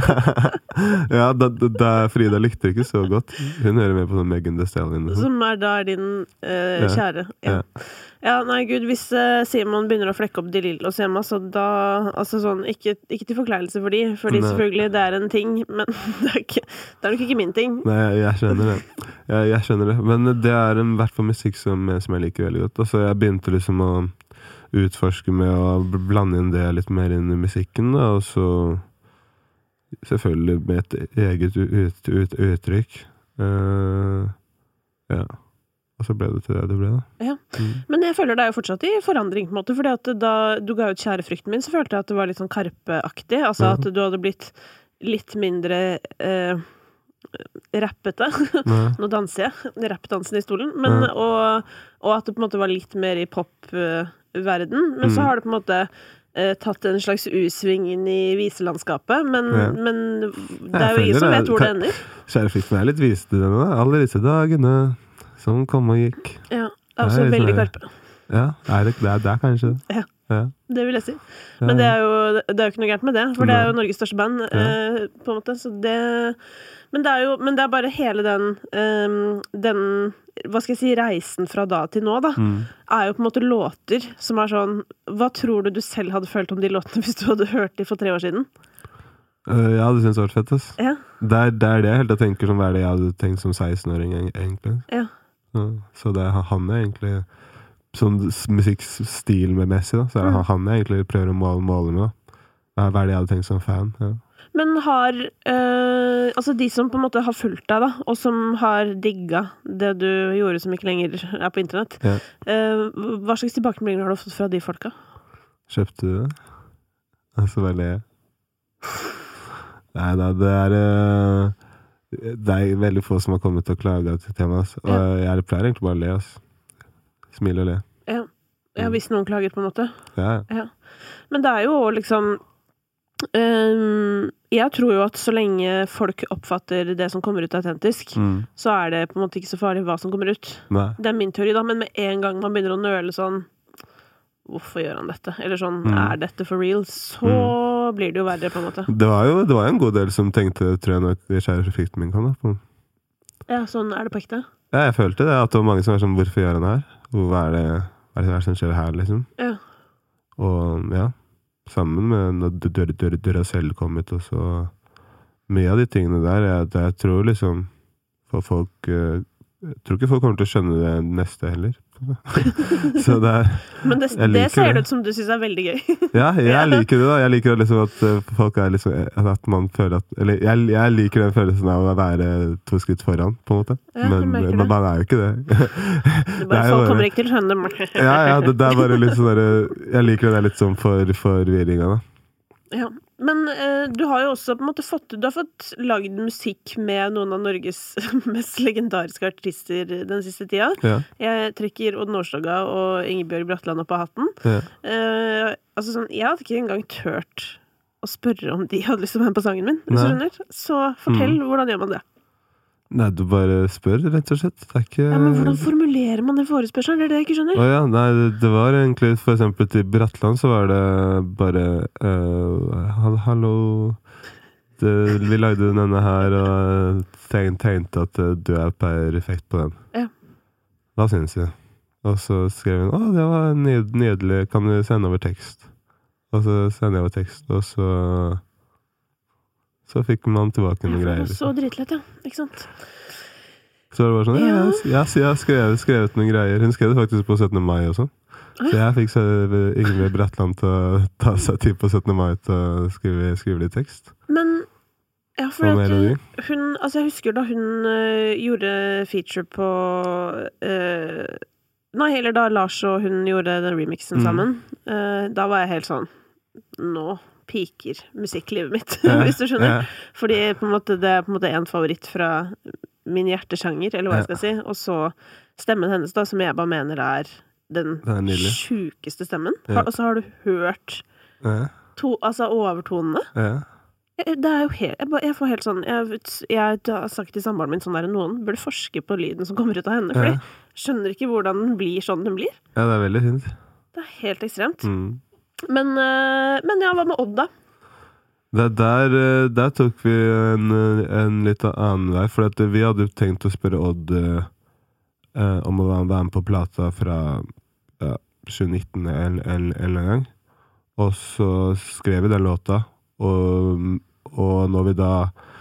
Ja, da, da Frida likte ikke så godt. Hun hører med på sånn Megan Thee Stallion. Som er da din uh, ja. kjære. Ja. Ja. Ja, nei, gud, hvis uh, Simon begynner å flekke opp de Lillos hjemme, så da, altså sånn, ikke, ikke til forkleinelse for de, fordi nei. Selvfølgelig det er en ting, men det er, ikke, det er nok ikke min ting. Nei, jeg, jeg skjønner det. Jeg, jeg skjønner det. Men det er en hvert fall musikk som, som jeg liker veldig godt. Altså, jeg begynte liksom å utforske med å blande inn det litt mer inn i musikken, da, og så selvfølgelig med et eget ut, ut, uttrykk. Uh, ja. Og så ble det til det det ble da. Ja, mm. Men jeg føler det er jo fortsatt i forandring på en måte, fordi at da du ga ut Kjærefrykten min, så følte jeg at det var litt sånn Karpe-aktig, altså ja. At du hadde blitt litt mindre eh, rappete. Ja. Nå danser jeg, rappdansen i stolen, men, ja. og, og at det på en måte var litt mer i pop-verden, men mm. så har det på en måte eh, tatt en slags usving inn i viselandskapet, men, ja. Men det er jo ingen som vet hvor det ender. Kjærefrykten er litt vist i denne da, alle disse dagene. Som kom og gikk. Ja, altså det veldig Karpe. Ja, er det, det, er, det er kanskje det. Ja, ja, det vil jeg si. Men det er, jo, det er jo ikke noe gærent med det, for det er jo Norges største band, ja. eh, på en måte, så det... Men det er jo, men det er bare hele den, um, den, hva skal jeg si, reisen fra da til nå, da, mm. er jo på en måte låter som er sånn, hva tror du du selv hadde følt om de låtene hvis du hadde hørt de for tre år siden? Uh, ja, det synes jeg var fett, ass. Ja. Det er, det er det jeg helt tenker som hva er det jeg hadde tenkt som seksten-åring, egentlig. Ja. Ja, så det er han er egentlig sånn musikkstil med Messi da, så er det mm. han jeg egentlig prøver å måle, måle med da. Hva er det jeg hadde tenkt som fan, ja. Men har øh, altså de som på en måte har fulgt deg da, og som har digget det du gjorde som ikke lenger er på internett, ja. øh, hva slags tilbakemeldinger har du fått fra de folka? Kjøpte du det? Altså veldig Nei da, det er øh, det er veldig få som har kommet til å klage til temaet, og ja. Jeg pleier egentlig bare å le, altså. Smile og le. Ja. Ja, hvis noen klager på en måte. Ja. Ja. Men det er jo liksom, um, jeg tror jo at så lenge folk oppfatter det som kommer ut autentisk, mm. så er det på en måte ikke så farlig hva som kommer ut. Nei. Det er min teori da, men med en gang man begynner å nøle sånn, hvorfor gjør han dette? Eller sånn, mm. er dette for real? Så mm. blir det jo verre på en måte. Det var jo det var en god del som tenkte, tror jeg nok, Kjærefrykten min kom da. På. Ja, sånn er det på ekte? Ja, jeg følte det, at det var mange som var sånn, hvorfor gjør han her? Hva er det, hva er det som skjer her, liksom? Ja. Og ja, sammen med når dør, dør, dør selv kom ut, og så mye av de tingene der, jeg, jeg tror liksom, for folk, jeg tror ikke folk kommer til å skjønne det neste heller. Så det er, men det, det ser det ut som du synes er veldig gøy. Ja, jeg liker det da. Jeg liker liksom at folk er liksom, at man føler at, eller jeg, jeg liker den følelsen av å være to skritt foran, på en måte. Ja, men man, man er jo ikke det. det bare, folk bare, kommer ikke til å skjønne det. Ja, ja, det, det er bare litt sånn der, jeg liker det litt sånn for, forvirringen da. Ja, men eh, du har jo også på en måte fått, du har fått lagd musikk med noen av Norges mest legendariske artister den siste tida. Ja. Jeg trekker Odd Nordstoga og Ingebjørg Bratland opp av hatten. Ja. Eh, altså sånn, jeg hadde ikke engang tørt å spørre om de hadde lyst til å være med på sangen min. Så, så fortell, mm. hvordan gjør man det? Nei, du bare spør, rett og slett. Det er ikke... Ja, men hvordan formulerer man den forespørselen? Det er det jeg ikke skjønner. Å ja, nei, det, det var egentlig, for eksempel til Bratland, så var det bare uh, hallo, det, vi lagde denne her, og tegn, tegnte at uh, du er perfekt på den. Ja. Hva synes jeg? Og så skrev hun, å, det var nydelig, kan du sende over tekst? Og så sendte jeg over tekst, og så... Så fikk man tilbake noen ja, greier. Så dritlett, ja. Ikke sant? Så det var sånn, ja, jeg, jeg, jeg har skrevet, skrevet noen greier. Hun skrev det faktisk på syttende mai også. Så jeg fikk Ingrid Bratland til å ta seg tid på syttende mai til å skrive, skrive litt tekst. Men, ja, for at hun, altså jeg husker da hun uh, gjorde feature på, uh, nei, eller da Lars og hun gjorde den remixen sammen. Mm. Uh, da var jeg helt sånn, nå piker musikklivet mitt, ja, hvis du skjønner. Ja. Fordi på en måte, det er på en måte en favoritt fra min hjertesjanger, eller hva jeg skal si. Og så stemmen hennes da, som jeg bare mener er den sjukeste stemmen. Ja. Og så har du hørt ja. to, altså overtonene. Ja. Det er jo helt, jeg, bare, jeg får helt sånn, jeg, jeg har sagt til samboeren min sånn der, noen burde forske på lyden som kommer ut av henne, fordi ja. Skjønner ikke hvordan den blir sånn den blir. Ja, det er veldig fint. Det er helt ekstremt. Mm. Men, uh, men ja, hva med Odd da? Det der, der tok vi en, en litt annen vei, for at vi hadde tenkt å spørre Odd uh, om å være med på plata fra uh, tjue nitten en, en, en gang. Og så skrev vi den låta, og, og når vi da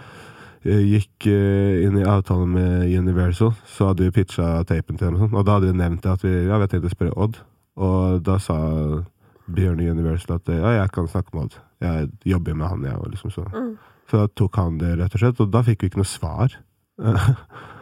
gikk inn i avtalen med Universal, så hadde vi pitchet tapen til dem og sånn, og da hadde vi nevnt at vi, ja, vi hadde tenkt å spørre Odd, og da sa Bjørn i Universal at ja, jeg kan snakke med Odd, jeg jobber med han, jeg, og liksom så. Mm. Så da tok han det rett og slett, og da fikk vi ikke noe svar. uh,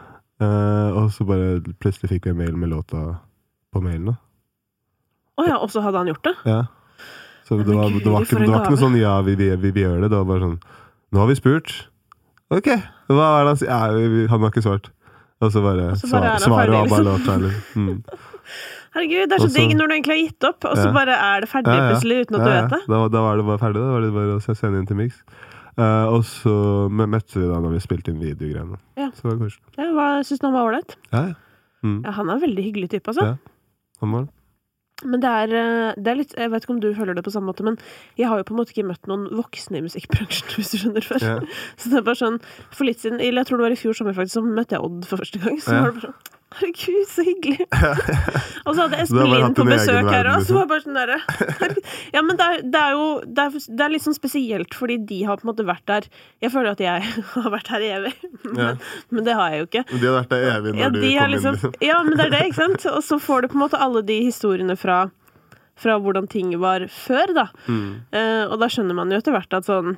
og så bare plutselig fikk vi en mail med låta på mailen da. Åja, og så hadde han gjort det? Ja. Så det var, det var, ikke, det var ikke noe sånn, ja, vi, vi, vi, vi gjør det, det var bare sånn, nå har vi spurt. Ok, hva er det han sier? Ja, vi, vi, han har ikke svart. Og så bare, og så bare svar, svarer og bare låt seg. Mm. Herregud, det er så også, digg når du egentlig har gitt opp, og så ja. Bare er det ferdig ja, ja. Plutselig, uten at ja, du vet det. Da, da var det bare ferdig, da var det bare å sende inn til Mix. Uh, og så møtte vi da når vi spilte inn videogreiene. Ja. Så det var koselig. Ja, hva synes du han var ordentlig? Ja, ja. Mm. Ja, han er en veldig hyggelig type, altså. Ja, han var det. Men det er, det er litt, jeg vet ikke om du føler det på samme måte, men jeg har jo på en måte ikke møtt noen voksne i musikkbransjen, hvis du skjønner før. Ja. Så det er bare sånn, for litt siden, eller jeg tror det var i fjor sommer faktisk, så møtte jeg Odd for første gang, så ja. Var det bare sånn, herregud, så hyggelig. Og så hadde Espelin på besøk her, og så var det bare sånn der, ja, men det er, det er jo, det er, det er litt sånn spesielt, fordi de har på en måte vært der, jeg føler at jeg har vært her evig, men, ja. Men det har jeg jo ikke. De har vært der evig når ja, de kom liksom, inn. Ja, men det er det, ikke sant? Og så får du på en måte alle de historiene fra fra hvordan ting var før, da. Mm. Uh, og da skjønner man jo etter hvert at sånn,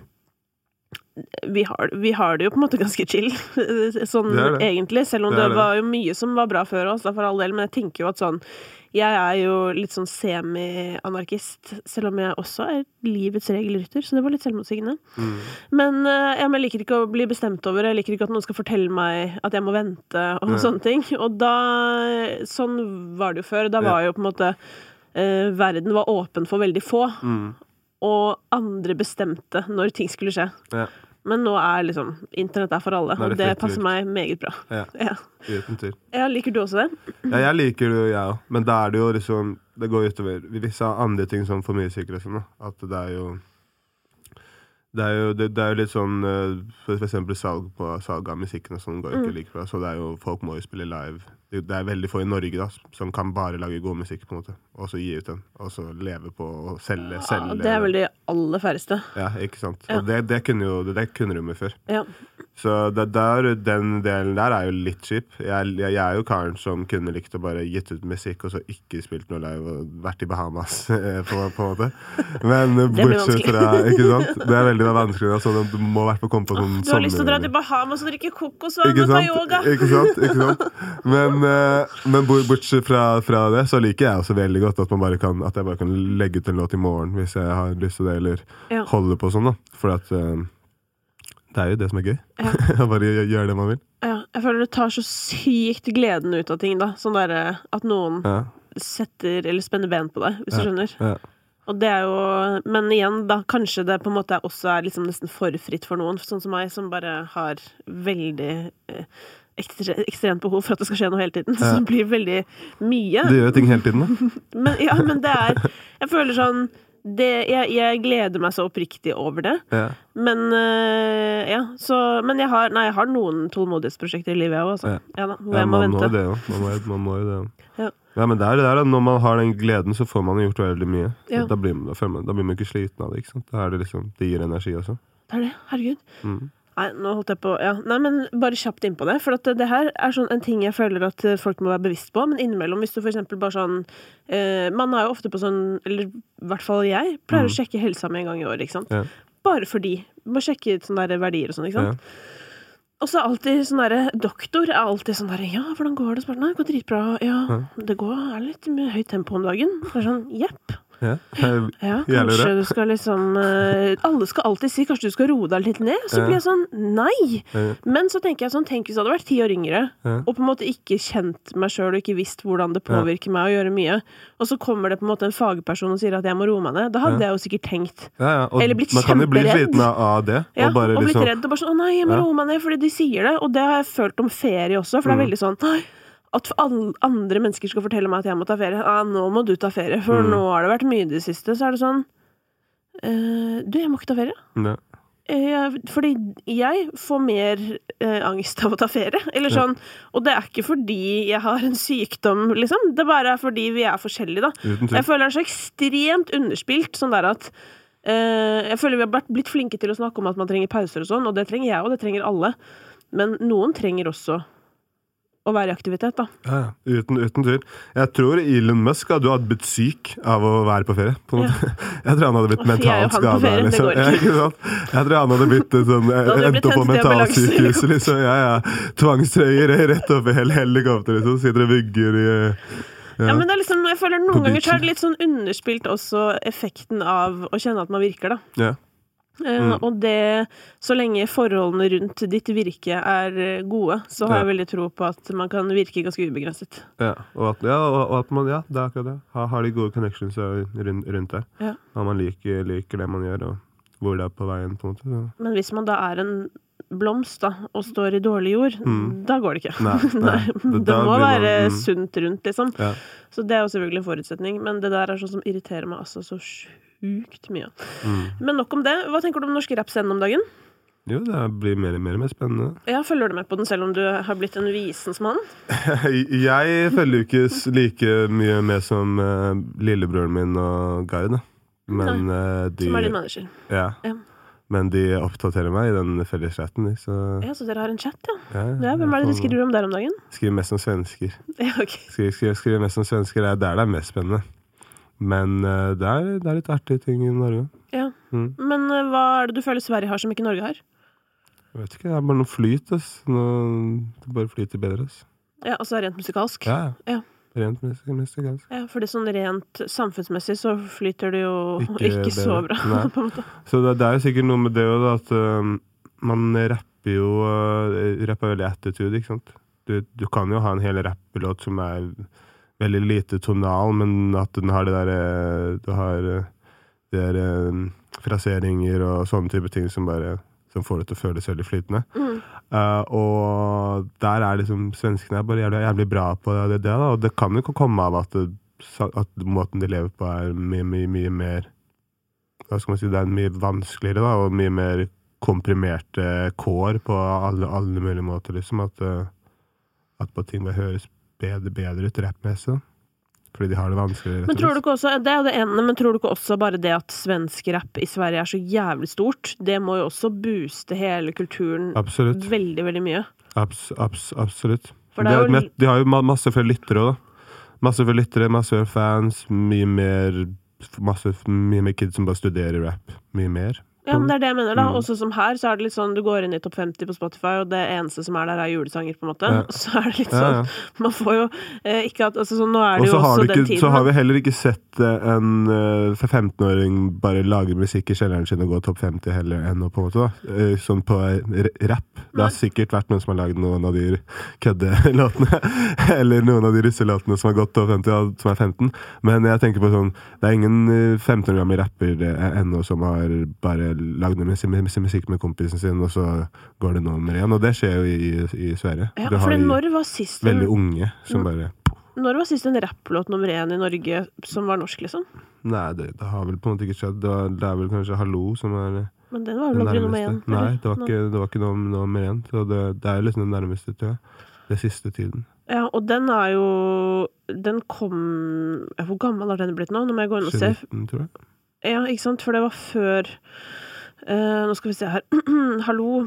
vi har, vi har det jo på en måte ganske chill, sånn det det. Egentlig, selv om det, det, det var jo mye som var bra før oss, da, for all del, men jeg tenker jo at sånn, jeg er jo litt sånn semi-anarkist, selv om jeg også er livets regelrytter, så det var litt selvmotsigende. Mm. Men uh, jeg liker ikke å bli bestemt over, jeg liker ikke at noen skal fortelle meg at jeg må vente, og ja. Sånne ting. Og da, sånn var det jo før, da var jo på en måte Uh, verden var åpen for veldig få mm. og andre bestemte når ting skulle skje ja. Men nå er liksom internett er for alle og det passer meg meget bra ja. Ja. Ja, liker du også det? Ja, jeg liker det, ja. Men da er det jo liksom det går utover visse andre ting som for mye sikkerhet sånn, at det er jo det er jo, det, det er jo litt sånn for, for eksempel salg, på, salg av musikken og sånn går ikke mm. like bra, så det er jo, folk må jo spille live. Det, det er veldig få i Norge da, som kan bare lage god musikk på en måte, og så gi ut den, og så leve på å selge, selge. Ja, det er vel de aller færreste. Ja, ikke sant. Ja. Og det, det kunne jo, det, det kunne de med før. Ja. Så det, der, den delen der er jo litt kjip. Jeg, jeg, jeg er jo karen som kunne likt å bare gitt ut musikk, og så ikke spilt noe live, og vært i Bahamas, på, på en måte. Men bortsett fra, ikke sant? Det er veldig vanskelig, altså, du må i hvert fall komme på sånn Du har lyst til å dra til Bahamas og drikke kokosvann og ta yoga. Ikke sant, ikke sant. Men Men bortsett fra, fra det, så liker jeg også veldig godt at, man bare kan, at jeg bare kan legge ut en låt i morgen hvis jeg har lyst til det, eller ja. Holde på sånn da. For at uh, det er jo det som er gøy. Ja. Bare gjøre det man vil. Ja, jeg føler det tar så sykt gleden ut av ting da. Sånn der at noen ja. Setter eller spenner ben på deg, hvis ja. Du skjønner. Ja. Og det er jo, men igjen da, kanskje det på en måte også er liksom nesten for fritt for noen, sånn som meg, som bare har veldig... Eh, ekstremt behov for at det skal skje noe hele tiden, ja. Så det blir veldig mye. Det gjør ting hele tiden da. men, ja, men det er, jeg føler sånn, det, jeg, jeg gleder meg så oppriktig over det, ja. Men, uh, ja, så, men jeg har, nei, jeg har noen tålmodighetsprosjekter i livet jeg også, altså. Ja. Ja da, hvor ja, jeg må vente. Det, man, må, man må jo det, ja. Ja, men det er det der, når man har den gleden, så får man gjort veldig mye. Ja. Da, blir man, da, man, da blir man ikke sliten av det, ikke sant? Da er det liksom, det gir energi også. Det er det, herregud. Mm. Nei, nå holdt jeg på, ja. Nei, men bare kjapt inn på det, for at det her er sånn en ting jeg føler at folk må være bevisst på, men innimellom, hvis du for eksempel bare sånn, eh, man er jo ofte på sånn, eller i hvert fall jeg, pleier mm. å sjekke helsa med en gang i år, ikke sant? Ja. Bare fordi, må sjekke ut sånne der verdier og sånn, ikke sant? Ja. Og så er alltid sånn der, doktor er alltid sånn der, ja, hvordan går det? Nei, det går dritbra, ja, ja. Det går, er litt med høyt tempo om dagen. Det er sånn, jepp. Ja, ja, kanskje du skal liksom uh, alle skal alltid si, kanskje du skal roe deg litt ned. Så ja. Blir jeg sånn, nei ja. Men så tenker jeg sånn, tenk hvis jeg hadde vært ti år yngre ja. Og på en måte ikke kjent meg selv og ikke visst hvordan det påvirker ja. Meg å gjøre mye. Og så kommer det på en måte en fagperson og sier at jeg må roe meg ned. Da hadde ja. Jeg jo sikkert tenkt ja, ja. Eller blitt kjemperedd. Man kan jo bli sliten av det ja, og, bare og blitt liksom... redd og bare sånn, å nei, jeg må ja. Roe meg ned fordi de sier det. Og det har jeg følt om ferie også, for det er veldig sånn, nei at alle andre mennesker skal fortelle meg at jeg må ta ferie. Ja, nå må du ta ferie, for mm. nå har det vært mye det siste. Så er det sånn, uh, du, jeg må ikke ta ferie. Nei. Uh, fordi jeg får mer uh, angst av å ta ferie. Eller sånn, ja. Og det er ikke fordi jeg har en sykdom, liksom. Det bare er fordi vi er forskjellige, da. Jeg føler det er så ekstremt underspilt, sånn der at uh, jeg føler vi har blitt flinke til å snakke om at man trenger pauser og sånn, og det trenger jeg, og det trenger alle. Men noen trenger også å være i aktivitet, da. Ja, uten, uten tvil. Jeg tror Elon Musk hadde hatt blitt syk av å være på ferie, på en måte. Ja. Jeg tror han hadde blitt mentalt skadet. Ferie, liksom. Det går ikke. Ja, ikke jeg tror han hadde blitt sånn, endt opp på mentalsykehus, liksom. Ja, ja. Tvangstrøyer rett opp i hele helikopter, liksom. Sitter og vugger i... Ja. Ja, men det er liksom, jeg føler noen ganger så er det litt sånn underspilt også effekten av å kjenne at man virker, da. Ja. Mm. Og det, så lenge forholdene rundt ditt virke er gode, så har jeg veldig tro på at man kan virke ganske ubegrenset. Ja, og at, ja, og at man, ja, det er akkurat det. Har, har de gode connections rundt, rundt der. Ja. Og man liker, liker det man gjør, og hvor det er på veien, på en måte. Så. Men hvis man da er en blomst da, og står i dårlig jord, mm. da går det ikke. Nei, nei. Det, det må være man, mm. sunt rundt, liksom. Ja. Så det er jo selvfølgelig en forutsetning, men det der er sånn som irriterer meg altså så sjukt. Ukt mye. Mm. Men nok om det. Hva tenker du om norske rapscenen om dagen? Jo, det blir mer og mer, mer spennende. Ja, følger du med på den selv om du har blitt en visensmann? Jeg følger jo ikke like mye med som uh, lillebroren min og Gard, da. Men, uh, de, som er din manager. Ja. ja. Men de oppdaterer meg i den felles chatten. Så. Ja, så dere har en chat, ja. Ja, ja hvem er det de skriver om der om dagen? Skriver mest om svensker. Ja, ok. Skriver, skriver, skriver mest om svensker, det er der det er mest spennende. Men uh, det, er, det er litt artige ting i Norge. Ja, mm. Men uh, hva er det du føler Sverige har som ikke Norge har? Jeg vet ikke, det er bare noe flyt, ass. Noe, det bare flyter bedre, ass. Ja, og så er det rent musikalsk? Ja, ja. Rent musikalsk. Ja, for det er sånn rent samfunnsmessig så flyter det jo ikke, ikke så bra, på en måte. Så det, det er jo sikkert noe med det jo, da, at uh, man rapper jo, uh, rapper veldig attitude, ikke sant? Du, du kan jo ha en hel rappelåt som er veldig lite tonal, men at den har det der, du har det der um, fraseringer og sånne type ting som bare som får det til å føles veldig flytende. Mm. Uh, og der er liksom svenskene er bare jævlig, jævlig bra på det, det, da, og det kan jo ikke komme av at, det, at måten de lever på er mye, mye, mye mer hva skal man si, det er mye vanskeligere da, og mye mer komprimerte kår på alle, alle mulige måter, liksom, at, uh, at på ting bare høres bedre, bedre ut rappmessig, fordi de har det vanskelig. Men tror du ikke også, det er jo det ene, men tror du ikke også bare det at svensk rap i Sverige er så jævlig stort, det må jo også booste hele kulturen absolutt. Veldig, veldig mye. Abs, abs, absolutt. For de, det er har, jo... de har jo masse flere lyttere da. Masse flere lyttere, masse flere fans, mye mer, masse, mye mer kids som bare studerer rap. Mye mer. Ja, men det er det jeg mener da. Også som her, så er det litt sånn, du går inn i topp femti på Spotify, og det eneste som er der er julesanger, på en måte. Ja. Så er det litt sånn, ja, ja. Man får jo eh, ikke at, altså sånn, nå er det jo også ikke, den tiden. Så har vi heller ikke sett uh, en uh, femtenåring bare lage musikk i kjelleren sin og gå topp femti heller enn å på en måte da. Uh, sånn på rap. Det har sikkert vært noen som har laget noen av de kødde-låtene, eller noen av de russelåtene som har gått topp femti, som er femten. Men jeg tenker på sånn, det er ingen femten år gamle rapper uh, ennå som har bare lagd noe musikk med kompisen sin, og så går det nummer igjen, og det skjer jo i, i, i Sverige. Ja, for når var sist veldig unge som bare... Når var sist en rapplåt nummer én i Norge som var norsk, liksom? Nei, det, det har vel på en måte ikke skjedd. Det, var, det er vel kanskje Hallo som er... Men den var vel aldri nummer én? Nei, det var ikke, det var ikke noe nummer én, så det, det er jo liksom den nærmeste, tror jeg. Det siste tiden. Ja, og den er jo... Den kom... Hvor gammel har den blitt nå? Nå må jeg gå inn og se. tjue nitten, tror jeg. Ja, ikke sant? For det var før... Uh, nå skal vi se her. Hallo.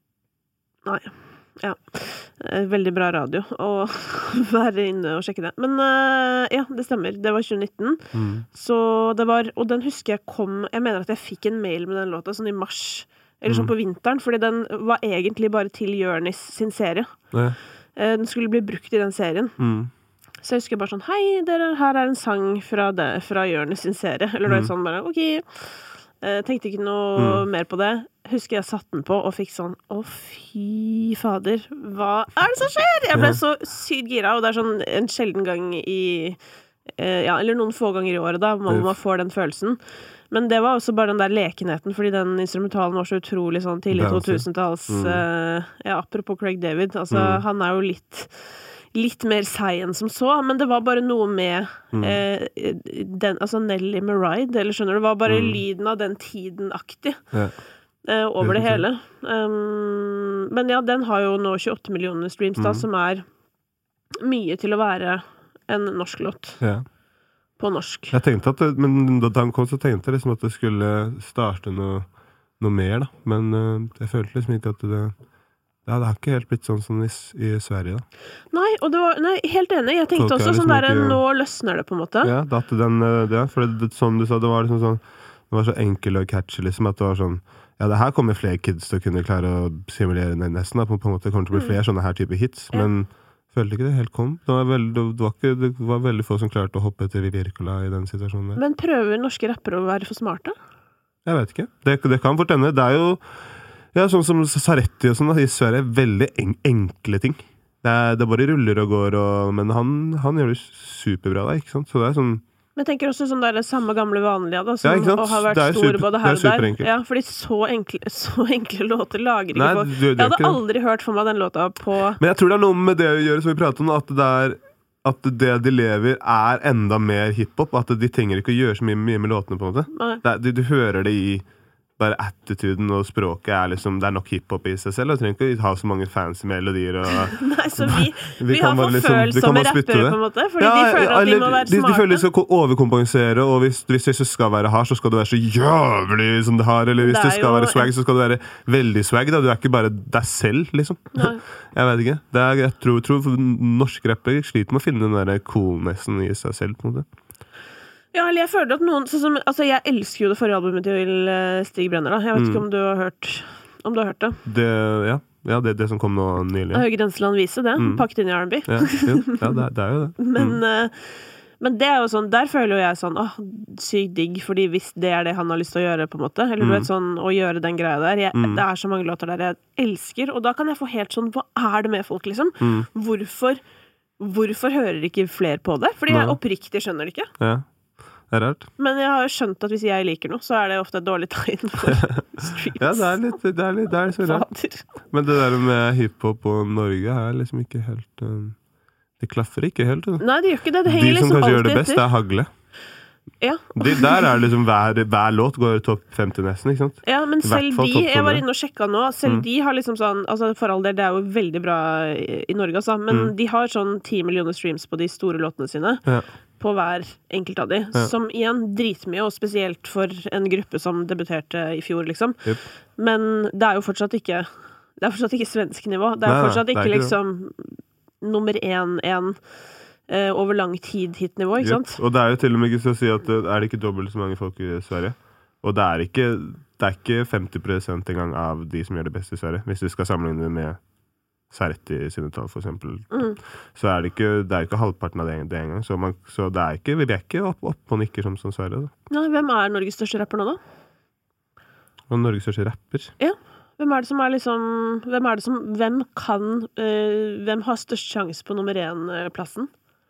Nei. Ja. Uh, veldig bra radio å være inne og sjekke det. Men uh, ja, det stemmer. Det var tjue nitten. Mm. Så det var, og den husker jeg kom, jeg mener at jeg fikk en mail med den låta sånn i mars, eller sånn mm. på vinteren, fordi den var egentlig bare til Jonis sin serie. Ja. Uh, den skulle bli brukt i den serien. Mm. Så jeg husker bare sånn, hei, dere, her er en sang fra, det, fra Jonis sin serie. Eller det var sånn bare, ok. Uh, tenkte ikke noe mm. mer på det. Husker jeg satt den på og fikk sånn, å fy fader, hva er det som skjer? Jeg ble ja. så sykt gira, og det er sånn en sjelden gang i, uh, ja, eller noen få ganger i året da, man, man får den følelsen. Men det var også bare den der lekenheten, fordi den instrumentalen var så utrolig sånn tidlig to tusentalls, mm. uh, ja, apropos Craig David, altså mm. han er jo litt litt mer seg enn som så, men det var bare noe med Mm. eh, den, altså Nelly med Ride, eller skjønner du, det var bare Mm. lyden av den tiden-aktig Ja. eh, over det Helt hele. Um, men ja, den har jo nå tjueåtte millioner streams da, Mm. som er mye til å være en norsk låt Ja. på norsk. Jeg tenkte at det, men da den kom så tenkte jeg liksom at det skulle starte noe, noe mer da, men uh, jeg følte liksom ikke at det ja, det har ikke helt blitt sånn som i, i Sverige da. Nei, og det var, nei, helt enig. Jeg tenkte Folk er også sånn liksom der, ikke- nå løsner det på en måte. Ja, da at den, uh, det, for det, som du sa, det var liksom sånn, det var så enkel og catchy liksom, at det var sånn, ja, det her kommer flere kids til å kunne klare å simulere ned nesten da, på, på en måte kommer til å bli flere sånne her type hits, Ja. men følte ikke det helt kom. Det var, veldig, det, var ikke, det var veldig få som klarte å hoppe til Virkola i den situasjonen der. Men prøver norske rappere å være for smarte? Jeg vet ikke. Det, det kan fort hende. Det er jo ja, sånn som Saretti og sånn, da, i Sverige, veldig en, enkle ting. Det, er, det bare ruller og går, og, men han, han gjør det superbra da, ikke sant? Så det er sånn Men jeg tenker også sånn der samme gamle vanlige da, som Ja, ikke sant? og har vært Det er store super- både det her er og der. superenkelt. Ja, fordi så enkle, så enkle låter lager ikke Nei, folk. du- du gjør Jeg hadde ikke det. aldri hørt for meg den låta på Men jeg tror det er noe med det å gjøre, som vi prater om, at det er at det de lever er enda mer hiphop, at de trenger ikke å gjøre så mye, mye med låtene på en måte. Nei. Det er, du, du hører det i bare attituden og språket er liksom, det er nok hiphop i seg selv, og du trenger ikke ha så mange fancy melodier og Nei, så vi, vi, Vi kan har bare for liksom- vi kan følsomme bare spytte rappere det. på en måte, fordi Ja, de føler at de eller må være de, smarte. de føler de skal ko- overkompensere, og hvis, hvis, hvis du skal være hard, så skal du være så jævlig som det har, eller hvis Det du er skal jo- være swag, så skal du være veldig swag, da. Du er ikke bare deg selv, liksom. Nei. Jeg vet ikke. Det er, jeg tror, tror norske rappere sliter med å finne den der coolnessen i seg selv, på en måte. Ja, eller jeg føler at noen sånn som, altså jeg elsker jo det forrige albumet til eh, Stig Brenner da. Jeg vet Mm. ikke om du har hørt om du har hørt det. Det, ja, ja det, det som kom nå nylig. Høye Grenseland Vise det, Mm. pakket inn i R and B. Ja, jo, ja det, er- det er jo det. Men, Mm. eh, men det er jo sånn, der føler jo jeg sånn, åh, sykt digg, fordi hvis det er det han har lyst til å gjøre, på en måte, eller du Mm. vet sånn, å gjøre den greia der, jeg, Mm. det er så mange låter der jeg elsker, og da kan jeg få helt sånn, hva er det med folk, liksom? Mm. Hvorfor, hvorfor hører ikke flere på det? Fordi jeg Nei. oppriktig skjønner det ikke. Ja, det er rart. Men jeg har jo skjønt at hvis jeg liker noe, så er det ofte et dårlig tegn for streets. Ja, det er litt, det er litt, det er så rart. Fader. Men det der med hiphop og Norge er liksom ikke helt uh, det klaffer ikke helt. Da. Nei, det gjør ikke det. Det De henger som liksom kanskje gjør alltid det best, det etter. er Hagle. Ja. De, der er det liksom hver, hver låt går topp femti nesten, ikke sant? Ja, men I hvert selv fall de, topp jeg var hundre. inne og sjekka nå, selv Mm. de har liksom sånn, altså for all del, det er jo veldig bra i, i Norge, altså, men Mm. de har sånn ti millioner streams på de store låtene sine, Ja. på hver enkelt av de, Ja. som igjen dritmye, og spesielt for en gruppe som debuterte i fjor, liksom. Yep. Men det er jo fortsatt ikke, det er fortsatt ikke svensk nivå, det er Nei, nei, fortsatt det er ikke ikke det. liksom nummer én, én eh, over lang tid hit-nivå, ikke Yep. sant? Og det er jo til og med ikke så å si at det er det ikke dobbelt så mange folk i Sverige. Og det er ikke, det er ikke femti prosent engang av de som gjør det beste i Sverige. Hvis du skal sammenligne det med Saretti sine tall, for eksempel. Mm. Så er det ikke, det er ikke halvparten av det, det engang. Så, man, så det er ikke, vi er ikke opp, opp og nikker som, som Sverige. Da. Nei, hvem er Norges største rapper nå da? Og Norges største rapper. Hvem er det som er liksom Hvem er det som Hvem kan eh, Hvem har størst sjanse på nummer én-plassen?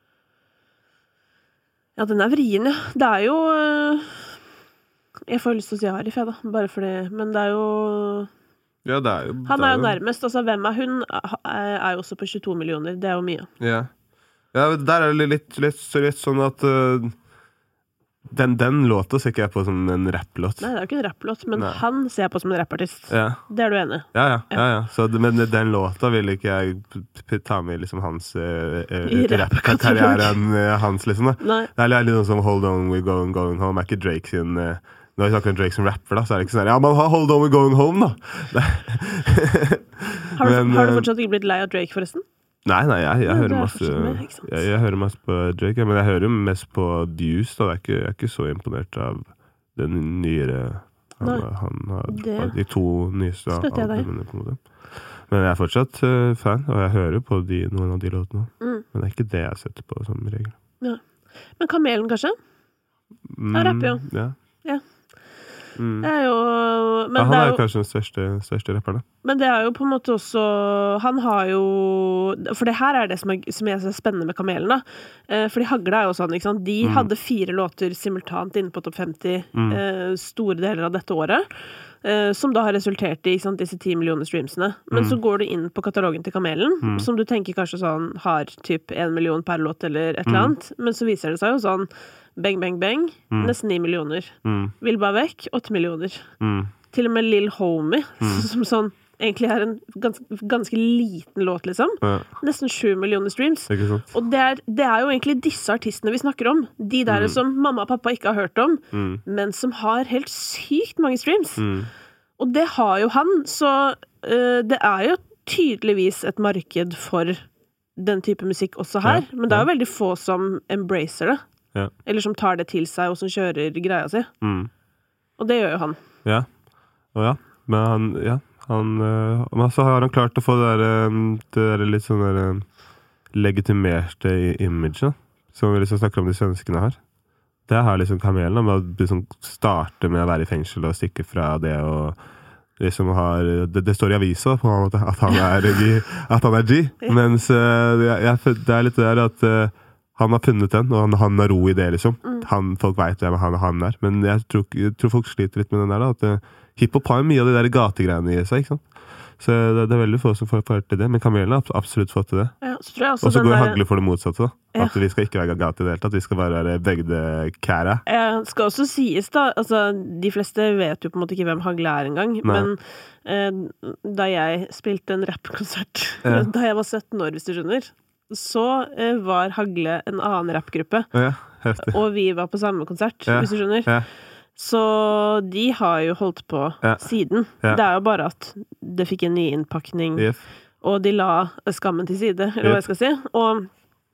Ja, den er vrien, ja. Det er jo eh, Jeg får lyst til å si Arif, jeg, da. Bare fordi Men det er jo Ja, det er jo Han det er jo nærmest. Altså, hvem er hun? Er er jo også på tjueto millioner. Det er jo mye. Ja. Ja, der er det litt, litt, litt sånn at uh, den, den låta ser ikke jeg på som en rapplåt. Nei, det er jo ikke en rapplåt, men Nei. han ser jeg på som en rappartist. Ja. Det er du enig i? Ja, ja, ja, ja. Så, det- men den låta vil ikke jeg p- p- ta med i liksom hans uh, I rappkarrieren uh, hans, liksom. Da. Nei. Det er litt sånn som Hold On, We're Going, Going Home. Er ikke Drake sin uh, Når vi snakker om Drake som rapper, da, så er det ikke sånn ja, man har Hold On, We're Going Home, da. Har du, Men, har du eh, fortsatt ikke blitt lei av Drake, forresten? Nei, nei, jeg, jeg, Ja, hører det er masse fortsatt med, ikke sant? jeg, jeg hører masse på Drake, ja, men jeg hører mest på Deuce, da. Jeg er ikke, jeg er ikke så imponert av den nyere han, Nei, han har det av de to nyeste støtter jeg deg. albumene, på en måte. Men jeg er fortsatt uh, fan, og jeg hører på de, noen av de låtene. Mm. Men det er ikke det jeg setter på som regel. Men Kamelen, kanskje? Mm, rapper jo. Ja. Ja. Mm. Det er jo Men, Ja, han det er er jo jo, kanskje den største, største rapperen. da. men det er jo på en måte også Han har jo For det her er det som, er, som jeg synes er spennende med Kamelen, da. Eh, fordi Hagle er jo sånn, ikke sant. De Mm. hadde fire låter simultant inne på topp femti Mm. eh, store deler av dette året. Uh, som da har resultert i ikke sant, disse ti millioner streamsene. Men mm. så går du inn på katalogen til Kamelen, mm. som du tenker kanskje sånn har typ en million per låt eller et eller annet, mm. men så viser det seg jo sånn bang, bang, bang, mm. nesten ni millioner. Mm. Vil bare vekk, åtte millioner. Mm. Til og med Lil Homie, mm. som sånn egentlig er en ganske, ganske liten låt, liksom. Ja. Nesten sju millioner streams. Og det er, det er jo egentlig disse artistene vi snakker om. De der mm. som mamma og pappa ikke har hørt om, mm. men som har helt sykt mange streams. Mm. Og det har jo han, så uh, det er jo tydeligvis et marked for den type musikk også her. Ja. Men det er jo veldig få som embracer det. Ja. Eller som tar det til seg, og som kjører greia si. Mm. Og det gjør jo han. Ja. Og ja. Men han, ja. Han, uh, men så har han klart å få det der, det der litt sånn der uh, legitimerte imaget, som vi liksom snakker om de svenskene her. Det har liksom Kamelen, med å liksom starte med å være i fengsel og stikke fra det, og liksom har, det, det står i avisa på en måte at han er G, at han er G. Mens uh, jeg, det er litt det der at uh, han har funnet den, og han, han har ro i det, liksom. Han, folk vet hvem han, han er, men jeg tror, jeg tror folk sliter litt med den der, da, at uh, hiphop har mye av de der gategreiene i seg, ikke sant? Så det, det er veldig få som får hørt til det, men Kamelen har absolutt fått til det. Ja, så tror jeg også og så går der... Hagle for det motsatte, da. Ja. At vi skal ikke være gate i det hele tatt, vi skal bare være bygdekære. Ja, skal også sies da, altså, de fleste vet jo på en måte ikke hvem Hagle er engang, Nei. men eh, da jeg spilte en rappkonsert, ja. da jeg var sytten år, hvis du skjønner, så eh, var Hagle en annen rappgruppe. Ja, heftig. Og vi var på samme konsert, ja. hvis du skjønner. Ja. Så de har jo holdt på ja. siden. Ja. Det er jo bare at det fikk en ny innpakning, yep. og de la skammen til side, eller hva yep. jeg skal si. Og,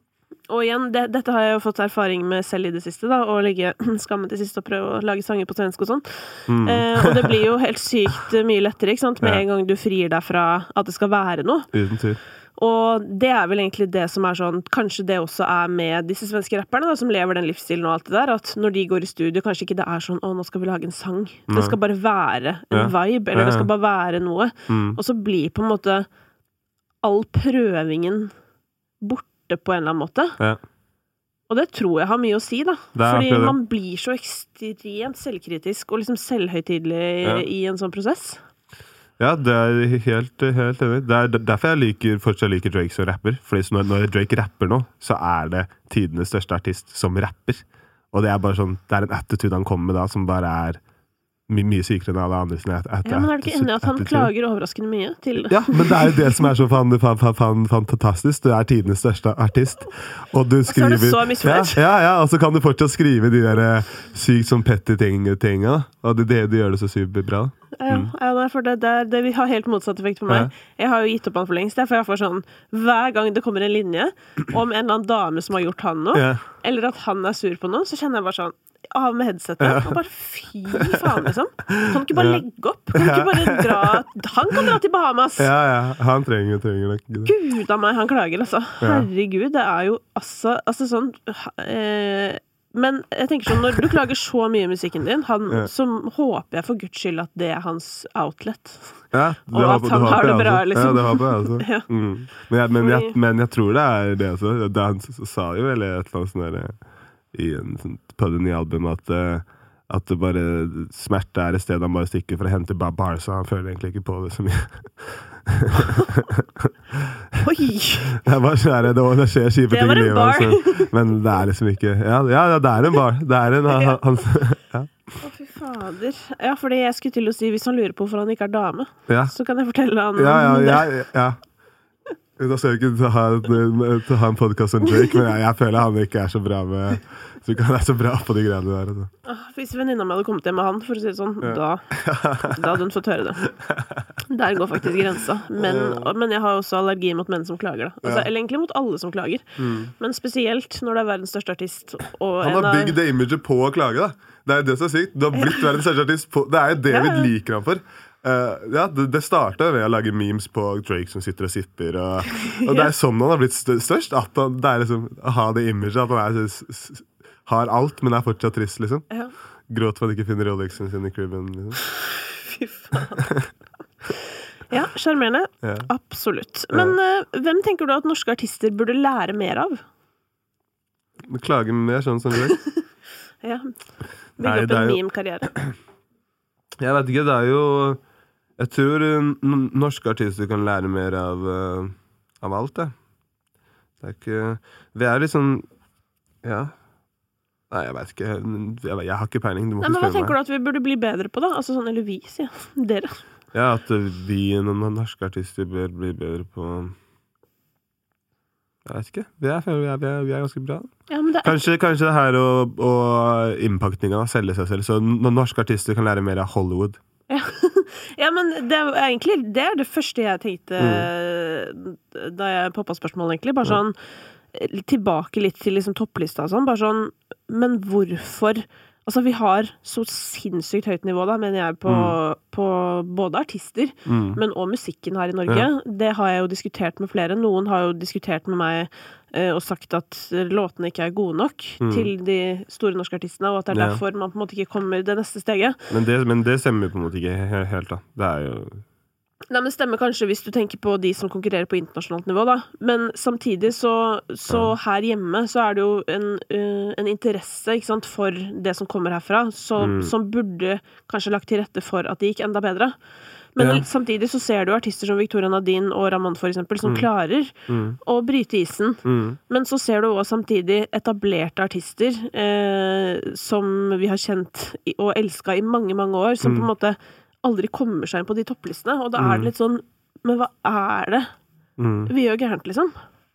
og igjen, det, dette har jeg jo fått erfaring med selv i det siste, da, å legge skammen til siste og prøve å lage sanger på svensk og sånn. Mm. Eh, og det blir jo helt sykt mye lettere, ikke sant? Med ja. en gang du frir deg fra at det skal være noe. Uten tvil. Og det er vel egentlig det som er sånn, kanskje det også er med disse svenske rapperne da, som lever den livsstilen og alt det der, at når de går i studio, kanskje ikke det er sånn, å, nå skal vi lage en sang. Nei. Det skal bare være en ja. vibe, eller ja, ja. det skal bare være noe. Mm. Og så blir på en måte all prøvingen borte på en eller annen måte. Ja. Og det tror jeg har mye å si, da. Fordi man blir så ekstremt selvkritisk og liksom selvhøytidelig ja. i en sånn prosess. Ja, det er helt, helt enig. Det er derfor jeg liker, fortsatt liker Drake som rapper. Fordi når, når Drake rapper nå, så er det tidenes største artist som rapper. Og det er bare sånn, det er en attitude han kommer med da, som bare er my mye sykere enn alle andre. At, at, ja, men er det ikke enig at han klager overraskende mye til det? Ja, men det er jo det som er så fan, fan, fan, fan, fantastisk. Du er tidenes største artist. Og du skriver... Og så er det så misfornøyd. Ja, ja, ja, og så kan du fortsatt skrive de der sykt som petty ting-tingene. Og det, det, det gjør det så sykt bra. Ja, mm. ja, for det, det, det vi har helt motsatt effekt på meg. Ja. Jeg har jo gitt opp han for lengst, for jeg får sånn, hver gang det kommer en linje om en eller annen dame som har gjort han noe, ja. eller at han er sur på noe, så kjenner jeg bare sånn, av med headsetet, ja. og bare fy faen, liksom. Kan ikke bare ja. legge opp? Kan ikke bare dra... Han kan dra til Bahamas! Ja, ja, han trenger, trenger det. Gud av meg, han klager, altså. Herregud, det er jo altså, altså sånn... Eh, men jeg tenker sånn, når du klager så mye i musikken din, han, ja. så håper jeg for Guds skyld at det er hans outlet. Ja, og at håper, han har det bra, altså. liksom. Ja, det håper jeg, altså. ja. mm. men, jeg, men, jeg, men jeg tror det er det, altså. Det han sa jo vel et eller annet sånn der, i en sånn, på det nye album, at, at det bare, smerte er et sted han bare stikker for å hente bare bar, så han føler egentlig ikke på det så mye. Oi! Det er bare skjære, det, det skjer kjipe ting i livet, altså. Men det er liksom ikke, ja, ja, det er en bar, det er en, han, han ja. Å, fy fader. Ja, fordi jeg skulle til å si, hvis han lurer på hvorfor han ikke er dame, ja. så kan jeg fortelle han ja, ja, ja, ja, ja. Da skal jeg ikke til å ha, til å ha en podcast om Drake, men jeg, jeg føler han ikke er så bra med, så ikke han er så bra på de greiene der. Altså. Ah, hvis venninna mi hadde kommet hjem med han, for å si det sånn, ja. da, da hadde hun fått høre det. Der går faktisk grensa. Men, men jeg har også allergi mot menn som klager. Da. Altså, ja. Eller egentlig mot alle som klager. Mm. Men spesielt når det er verdens største artist. Og han har bygd det imaget på å klage, da. Det er det som er sykt. Du har blitt verdens største artist på, det er jo det ja. vi liker han for. Uh, ja, det, det startet ved å lage memes på Drake som sitter og sipper og, og det er sånn han har blitt størst at han, det er liksom å ha det imaget at han er, s, s, har alt, men er fortsatt trist liksom ja. Gråt for at han ikke finner Rolexen sin i cribben liksom. Fy faen. Ja, charmerende ja. Absolutt. Men uh, hvem tenker du at norske artister burde lære mer av? Klage mer sånn som Drake. Ja, bygge opp en meme-karriere. Jeg vet ikke, det er jo Jeg tror n- norske artister kan lære mer av, uh, av alt, det. Det er ikke Vi er litt sånn Ja. Nei, jeg vet ikke. Jeg, jeg har ikke peiling. Du må Nei, ikke men hva spørre tenker meg. du at vi burde bli bedre på, da? Altså sånn, eller vi, sier jeg. Dere. Ja, at vi, noen norske artister, bør bli bedre på Jeg vet ikke. Vi er, vi er, vi er, vi er ganske bra. Ja, men det er Kanskje, kanskje det her og, og innpakninga, selge seg selv. Så når norske artister kan lære mer av Hollywood. Ja, ja men det er jo egentlig det er det første jeg tenkte Mm. da jeg poppa spørsmål, egentlig. Bare sånn tilbake litt til liksom topplista og sånn. Bare sånn Men hvorfor Altså, vi har så sinnssykt høyt nivå, da, mener jeg, på, Mm. på både artister, Mm. men også musikken her i Norge. Ja. Det har jeg jo diskutert med flere. Noen har jo diskutert med meg eh, og sagt at låtene ikke er gode nok Mm. til de store norske artistene, og at det er Ja. derfor man på en måte ikke kommer det neste steget. Men det, men det stemmer jo på en måte ikke he- helt, da. Det er jo Nei, men stemmer kanskje hvis du tenker på de som konkurrerer på internasjonalt nivå, da. Men samtidig så, så her hjemme så er det jo en, uh, en interesse, ikke sant, for det som kommer herfra, så, Mm. som burde kanskje lagt til rette for at det gikk enda bedre. Men Ja. samtidig så ser du artister som Victoria Nadine og Ramón, for eksempel, som Mm. klarer mm. å bryte isen. Mm. Men så ser du også samtidig etablerte artister eh, som vi har kjent i- og elsket i mange, mange år, som Mm. på en måte aldri kommer seg inn på de topplistene, og da er Mm. det litt sånn Men hva er det Mm. vi gjør gærent, liksom?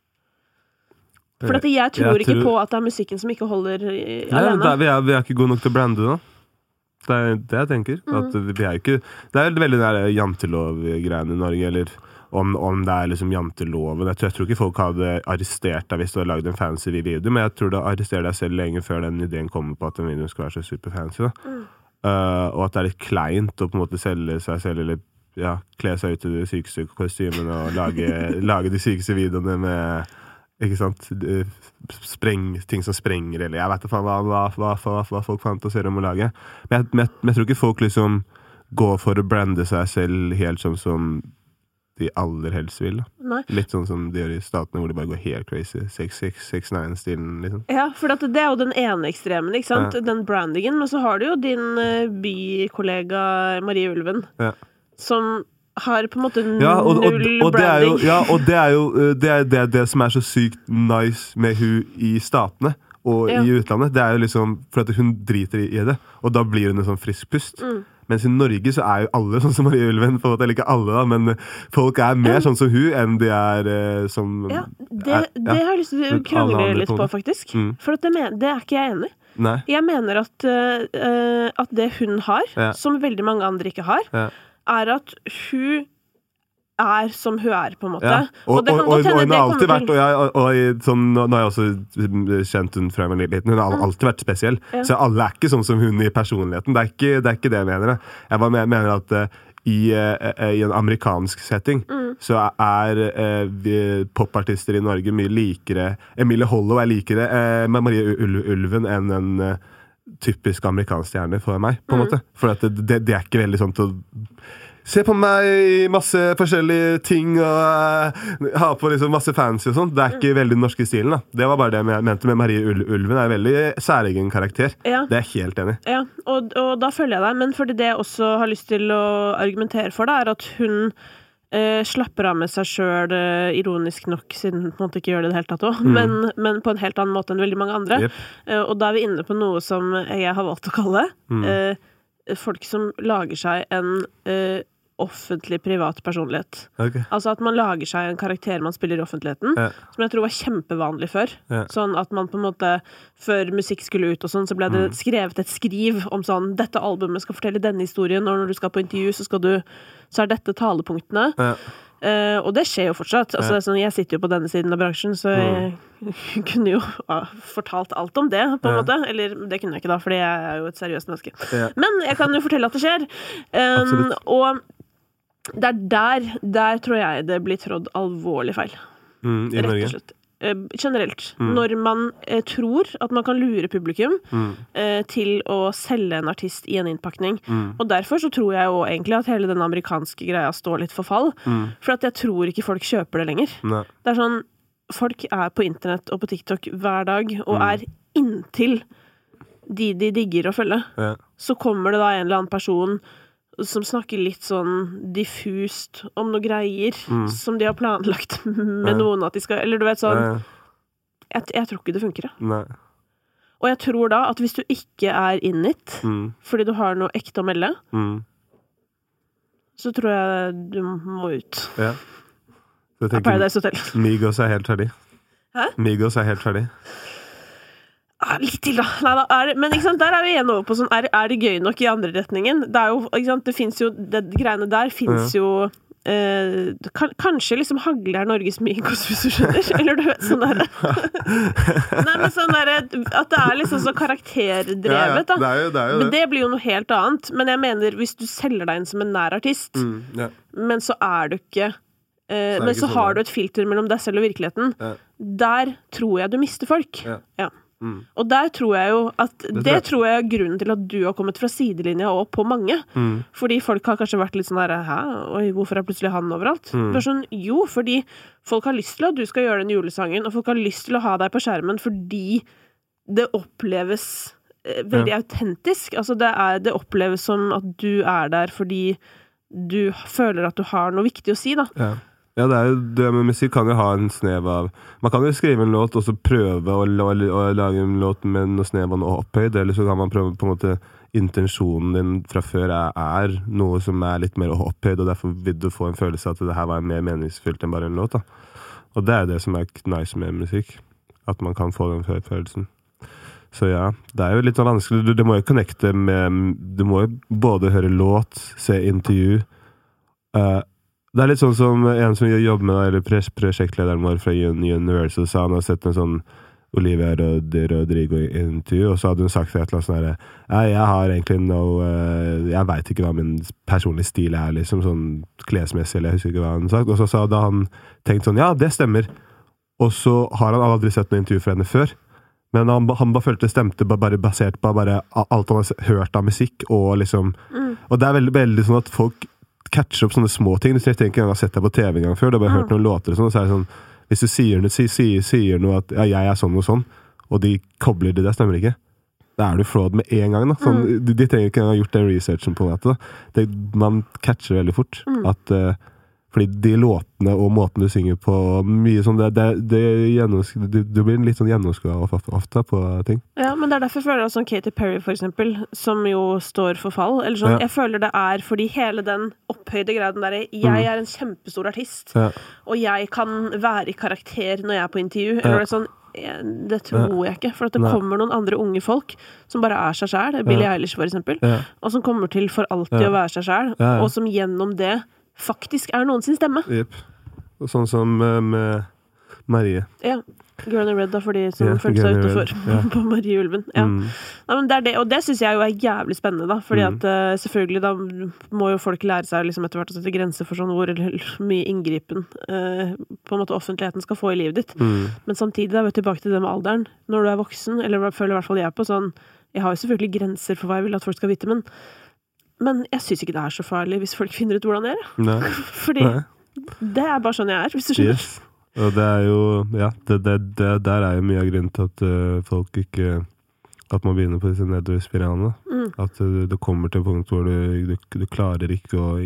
For at jeg tror Jeg ikke tror- på at det er musikken som ikke holder i- Nei, alene. det er, vi, er, vi er ikke gode nok til å brande, da. Det er det jeg tenker. Mm. At vi er ikke, det er veldig den jantelov-greiene i Norge, eller om, om det er liksom janteloven. Jeg tror, jeg tror ikke folk hadde arrestert deg hvis du hadde lagd en fancy video, men jeg tror du arresterer deg selv lenge før den ideen kommer på at den videoen skal være så superfancy. Da. Mm. Uh, og at det er litt kleint å på en måte selge seg selv, eller ja, kle seg ut i de sykeste kostymene og lage, lage de sykeste videoene med ikke sant, spreng, ting som sprenger, eller jeg vet ikke hva, hva, hva, hva, hva folk fantaserer om å lage. Men jeg, men, jeg, men jeg tror ikke folk liksom går for å brande seg selv helt sånn som de aller helst vil. Da. Nei. Litt sånn som de gjør i statene, hvor de bare går helt crazy. seks seks seks ni-stilen, liksom. Ja, for at det er jo den ene ekstremen, ikke sant? Ja. Den brandingen. Men så har du jo din eh, bykollega Marie Ulven, Ja. som har på en måte null Ja, og, og, og, det er jo, branding. ja, og det er jo uh, det, er, det, er det som er så sykt nice med hun i statene og Ja. i utlandet. Det er jo liksom for at hun driter i, i det, og da blir hun en sånn frisk pust. Mm. Mens i Norge så er jo alle sånn som Marie Ulven, på en måte, eller ikke alle da, men folk er mer Ja. sånn som hun enn de er uh, som Ja, det, er- ja. det har jeg lyst til å Alle krangle andre litt på på, det. faktisk. Mm. For at det, men, det er ikke jeg enig i. Nei. Jeg mener at, eh, eh, at det hun har, Ja. som veldig mange andre ikke har, Ja. er at hun er som hun er, på en måte. Ja. Og, og, det og, kan og, godt hende hun det har alltid kommer vært, til- og, jeg, og, og i- sånn, nå har jeg også kjent hun fra jeg var liten, hun har alltid vært spesiell. Ja. Så alle er ikke sånn som hun i personligheten. Det er ikke det, er ikke det jeg mener. Jeg bare men- mener at eh, i, eh, i en amerikansk setting Mm. så er eh, vi- popartister i Norge mye likere. Emilie Hollow er likere eh, med Marie Ul Ulven enn en eh, typisk amerikansk stjerne for meg, på en Mm. måte. For at det, det, det er ikke veldig sånn til å se på meg i masse forskjellige ting og uh, ha på liksom masse fancy og sånt. Det er ikke veldig den norske stilen, da. Det var bare det jeg mente med Marie Ul Ulven. Er en veldig særegen karakter. Ja. Det er jeg helt enig i. Ja, og, og da følger jeg deg, men fordi det jeg også har lyst til å argumentere for, det er at hun eh, slapper av med seg sjøl, eh, ironisk nok, siden hun på en måte ikke gjør det i det hele tatt òg, Mm. men, men på en helt annen måte enn veldig mange andre. Jep. Eh, og da er vi inne på noe som jeg har valgt å kalle Mm. eh, folk som lager seg en eh, offentlig privat personlighet. Ok. Altså at man lager seg en karakter man spiller i offentligheten, Ja. som jeg tror var kjempevanlig før. Ja. Sånn at man på en måte, før musikk skulle ut og sånn, så ble det Mm. skrevet et skriv om sånn, dette albumet skal fortelle denne historien, og når du skal på intervju, så skal du, så er dette talepunktene. Ja. Eh, og det skjer jo fortsatt. Altså, Ja. sånn, jeg sitter jo på denne siden av bransjen, så jeg kunne jo ha fortalt alt om det, på en Ja. måte. Eller det kunne jeg ikke da, fordi jeg er jo et seriøst menneske. Ja. Men jeg kan jo fortelle at det skjer. Um, Absolutt. og det er der, der tror jeg det blir trådd alvorlig feil. Mm, I Rett og Norge. slett. Eh, generelt. Mm. Når man eh, tror at man kan lure publikum Mm, eh, til å selge en artist i en innpakning. mm, Og derfor så tror jeg jo egentlig at hele den amerikanske greia står litt for fall. mm. For at jeg tror ikke folk kjøper det lenger. Nei. Det er sånn, folk er på internett og på TikTok hver dag, og Mm. er inntil de de digger å følge. Ja. Så kommer det da en eller annen person som snakker litt sånn diffust om noen greier Mm. som de har planlagt med Ja. noen at de skal, eller du vet sånn, Ja, jeg, jeg tror ikke det funker. Ja. nei. Og jeg tror da at hvis du ikke er in it, Mm. fordi du har noe ekte å melde, Mm. så tror jeg du må ut. Ja. Så jeg Av tenker, Paradise Hotel. Migos er helt ferdig. Hæ? Migos er helt ferdig. Ah, litt til da. Neida, er, det- men ikke sant, der er vi igjen over på sånn, er, er det gøy nok i andre retningen? Det er jo, ikke sant, det finnes jo, det greiene der finnes jo eh, kan, kanskje liksom Hagle er Norges Migos, hvis du skjønner. Eller du vet, sånn der. Nei, men sånn der, at det er liksom så karakterdrevet, da. Det er jo det. Er jo Men det. det blir jo noe helt annet. Men jeg mener, hvis du selger deg inn som en nær artist, Mm, ja. men så er du ikke eh, det Men ikke så sånn, har ja. du et filter mellom deg selv og virkeligheten. Ja. Der tror jeg du mister folk. Ja. Ja. Mm. Og der tror jeg jo at Det, tror jeg. tror jeg er grunnen til at du har kommet fra sidelinja og på mange. Mm. Fordi folk har kanskje vært litt sånn her Hæ? Oi, hvorfor er plutselig han overalt? Mm. Bare sånn, jo, fordi folk har lyst til at du skal gjøre den julesangen, og folk har lyst til å ha deg på skjermen fordi det oppleves eh, veldig autentisk. Altså, det, er, det oppleves som at du er der fordi du føler at du har noe viktig å si, da. Ja. Ja, det er jo det med musikk kan jo ha en snev av man kan jo skrive en låt og så prøve å, la, å lage en låt med noe snev av noe opphøyd, eller så kan man prøve på en måte intensjonen din fra før er, er noe som er litt mer opphøyd, og derfor vil du få en følelse av at det her var mer meningsfylt enn bare en låt, da. Og det er det som er nice med musikk, at man kan få den følelsen. Så ja, det er jo litt sånn vanskelig, du, du må jo connecte med, du må jo både høre låt, se intervju, uh, det er litt sånn som en som jobber med, eller prosjektlederen vår fra Universal sa, han har sett en sånn Olivia Rodrigo-intervju, og så hadde hun sagt et eller annet sånn her, ja, jeg har egentlig noe, uh, jeg vet ikke hva min personlige stil er, liksom, sånn klesmessig, eller jeg husker ikke hva han sagt, og så hadde han tenkt sånn, ja, det stemmer, og så har han aldri sett noe intervju fra henne før, men han, han bare følte det stemte bare basert på bare alt han har hørt av musikk, og liksom, mm. og det er veldig, veldig sånn at folk catcher opp sånne små ting. Du trenger ikke engang ha sett deg på T V en gang før. Du har bare mm. hørt noen låter og sånn, og så er det sånn, hvis du sier noe, sier, sier, sier noe at ja, jeg er sånn og sånn, og de kobler det, det stemmer ikke. Da er du flawed med en gang, da. Sånn, mm. de, de trenger ikke engang ha gjort den researchen på det, da. Det, man catcher veldig fort. Mm. At, uh, fordi de låtene og måten du synger på, mye sånn, det, det, det gjennomsk, du, du blir litt sånn gjennomskua ofte på ting. Ja, men det er derfor jeg føler at sånn Katy Perry, for eksempel, som jo står for fall, eller sånn, ja. Jeg føler det er fordi hele den opphøyde graden der, jeg mm. er en kjempestor artist, ja. Og jeg kan være i karakter når jeg er på intervju, eller ja. Det sånn, det tror jeg ikke, for at det Nei. Kommer noen andre unge folk som bare er seg selv, Billie ja. Eilish for eksempel, ja. Og som kommer til for alltid ja. Å være seg selv, ja, ja. Og som gjennom det faktisk er noen sin stemme. Yep. Og sånn som uh, med Marie. Ja. Girl in Red, da, for de som yeah, følte seg utenfor ja. På Marie Ulven. Ja. Mm. Nei, men det er det, og det synes jeg jo er jævlig spennende, da, fordi mm. at uh, selvfølgelig da må jo folk lære seg liksom etter hvert å sette grenser for sånn hvor mye inngripen uh, på en måte offentligheten skal få i livet ditt. Mm. Men samtidig, da vet du tilbake til det med alderen, når du er voksen, eller føler i hvert fall jeg på sånn, jeg har jo selvfølgelig grenser for hva jeg vil at folk skal vite, men Men jeg synes ikke det er så farlig hvis folk finner ut hvordan det er. Nei. Fordi Nei. Det er bare sånn jeg er, hvis du skjønner. Yes. Og det er jo, ja, det, det, det, der er jo mye av grunnen til at uh, folk ikke, at man begynner på disse nedover-spiralene. Mm. At uh, det kommer til et punkt hvor du, du, du klarer ikke å,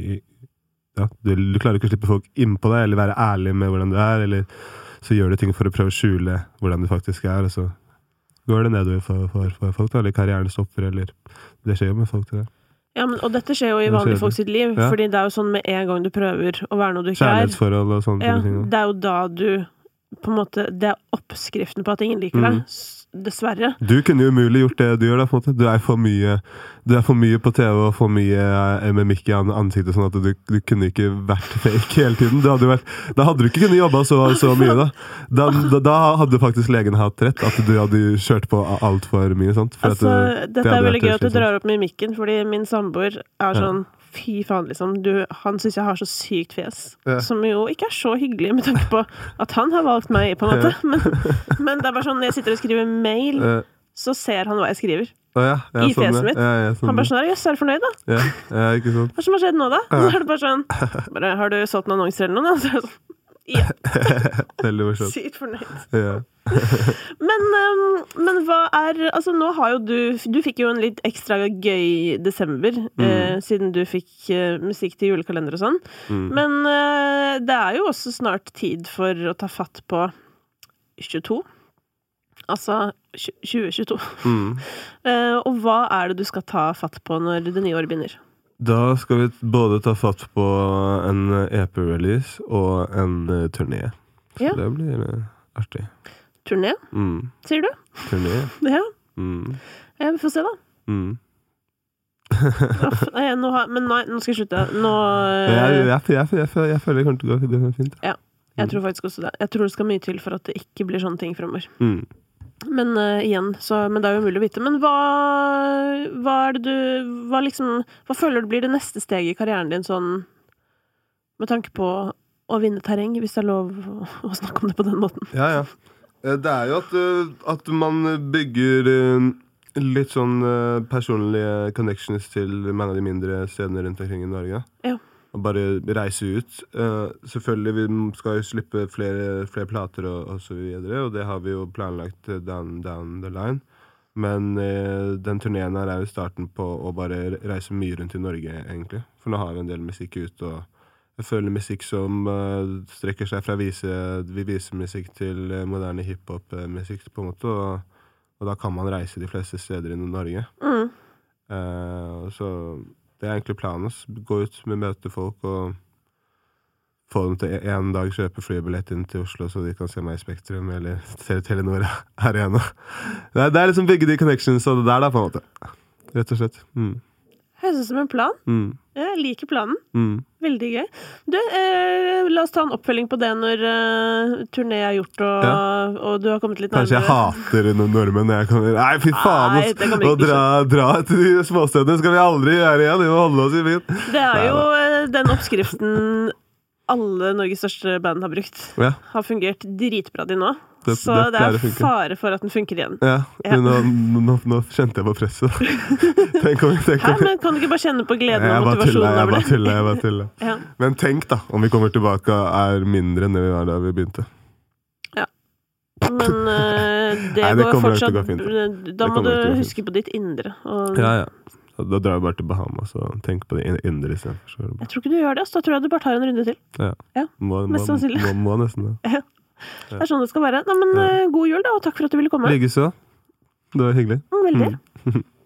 ja, du, du klarer ikke å slippe folk inn på deg, eller være ærlig med hvordan du er, eller så gjør du ting for å prøve å skjule hvordan du faktisk er, og så går det nedover for, for, for folk, da, eller karrieren stopper, eller det skjer jo med folk til det. Ja, men, og dette skjer jo i vanlige folk sitt liv, ja. Fordi det er jo sånn med en gang du prøver å være noe du ikke er. Kjærlighetsforhold og sånne ja, ting. Det er jo da du, på en måte, det er oppskriften på at ingen liker deg. Mm. Dessverre. Du kunne jo umulig gjort det du gjør da, på en måte. Du er for mye, du er for mye på T V og for mye med mikk i ansiktet, sånn at du, du kunne ikke vært fake hele tiden. Du hadde vært, da hadde du ikke kunnet jobbe så, så mye da. Da, da. da hadde faktisk legen hatt rett, at du hadde kjørt på alt for mye, sant? For altså, at, dette det er veldig gøy at du drar opp med mikken, fordi min samboer er sånn, ja. Fy faen, liksom. Du, han synes jeg har så sykt fjes. Ja. Som jo ikke er så hyggelig med tanke på at han har valgt meg, på en måte. Ja. Men, men det er bare sånn, når jeg sitter og skriver mail, ja. Så ser han hva jeg skriver. Oh, ja. Ja, I fjeset mitt. Ja, ja, sånn. Han bare sånn, jeg er så fornøyd da. Ja, ja, ikke sånn. Hva som har skjedd nå da? Ja. Så er det bare sånn, bare, har du solgt noen annonser eller noe da? Så er det sånn, ja. Veldig morsomt. Sykt fornøyd. Ja. men, um, men hva er, altså nå har jo du, du fikk jo en litt ekstra gøy desember, mm. eh, siden du fikk eh, musikk til julekalender og sånn. Mm. Men eh, det er jo også snart tid for å ta fatt på tjueto. Altså tjue tjueto. Mm. eh, og hva er det du skal ta fatt på når det nye året begynner? Da skal vi både ta fatt på en E P-release og en uh, turné. Så ja. Det blir uh, artig. Turné? Mm. Sier du? Turné. Ja. Mm. Ja, vi får se da. Mm. Off, nei, nå har, men nei, nå skal jeg slutte. Nå, uh, jeg, jeg, jeg, jeg, jeg, jeg føler det kommer til å gå det fint. Ja, jeg mm. tror faktisk også det. Jeg tror det skal mye til for at det ikke blir sånne ting fremover. Mm. Men uh, igjen, så, men det er jo umulig å vite. Men hva, hva er det du hva, liksom, hva føler du blir det neste steget i karrieren din, sånn med tanke på å vinne terreng, hvis det er lov å, å snakke om det på den måten? Ja, ja. Det er jo at, at man bygger litt sånn personlige connections til mange av de mindre stedene rundt omkring i Norge. Ja. Og bare reise ut. Uh, selvfølgelig vi skal jo slippe flere, flere plater og, og så videre, og det har vi jo planlagt down, down the line. Men uh, den turneen her er jo starten på å bare reise mye rundt i Norge, egentlig. For nå har vi en del musikk ut, og jeg føler musikk som uh, strekker seg fra vise, vi viser musikk til uh, moderne hiphop-musikk, på en måte, og, og da kan man reise de fleste steder i Norge. Mm. Uh, så... Det er egentlig planen, gå ut med møte folk og få dem til en dag kjøpe flybillett inn til Oslo så de kan se meg i Spektrum eller se Telenor her igjen. Det er, det er liksom bygge de connections og det der da på en måte. Rett og slett. Mm. Høres ut som en plan. Mm. Jeg liker planen. Mm. Veldig gøy. Du, eh, la oss ta en oppfølging på det når eh, turné er gjort og, ja. og du har kommet litt nærmere. Kanskje jeg hater noen nordmenn når jeg kommer. Nei, fy faen! Nei, å dra, dra til de småstedene skal vi aldri gjøre igjen. Vi må holde oss i byen. Det er jo eh, den oppskriften alle Norges største band har brukt. Ja. Har fungert dritbra de nå. Det, så det, det er fare for at den funker igjen. Ja, ja. Nå, nå, nå kjente jeg på presset. Tenk om, tenk om. Hæ, men kan du ikke bare kjenne på gleden og motivasjonen? Jeg bare tuller, jeg bare tuller. Ja. Men tenk da, om vi kommer tilbake er mindre enn det vi var da vi begynte. Ja. Men uh, det, Nei, det går fortsatt gå fint, da. Da må du huske på ditt indre. Og... Ja, ja. Da drar jeg bare til Bahamas og tenker på det indre i stedet. Jeg tror ikke du gjør det, så da tror jeg du bare tar en runde til. Ja, ja. Må, mest må, sannsynlig. Må, må nesten det. Ja. Det er sånn det skal være. Nei, men ja. God jul da, og takk for at du ville komme. Likeså. Det var hyggelig. Veldig. Mm.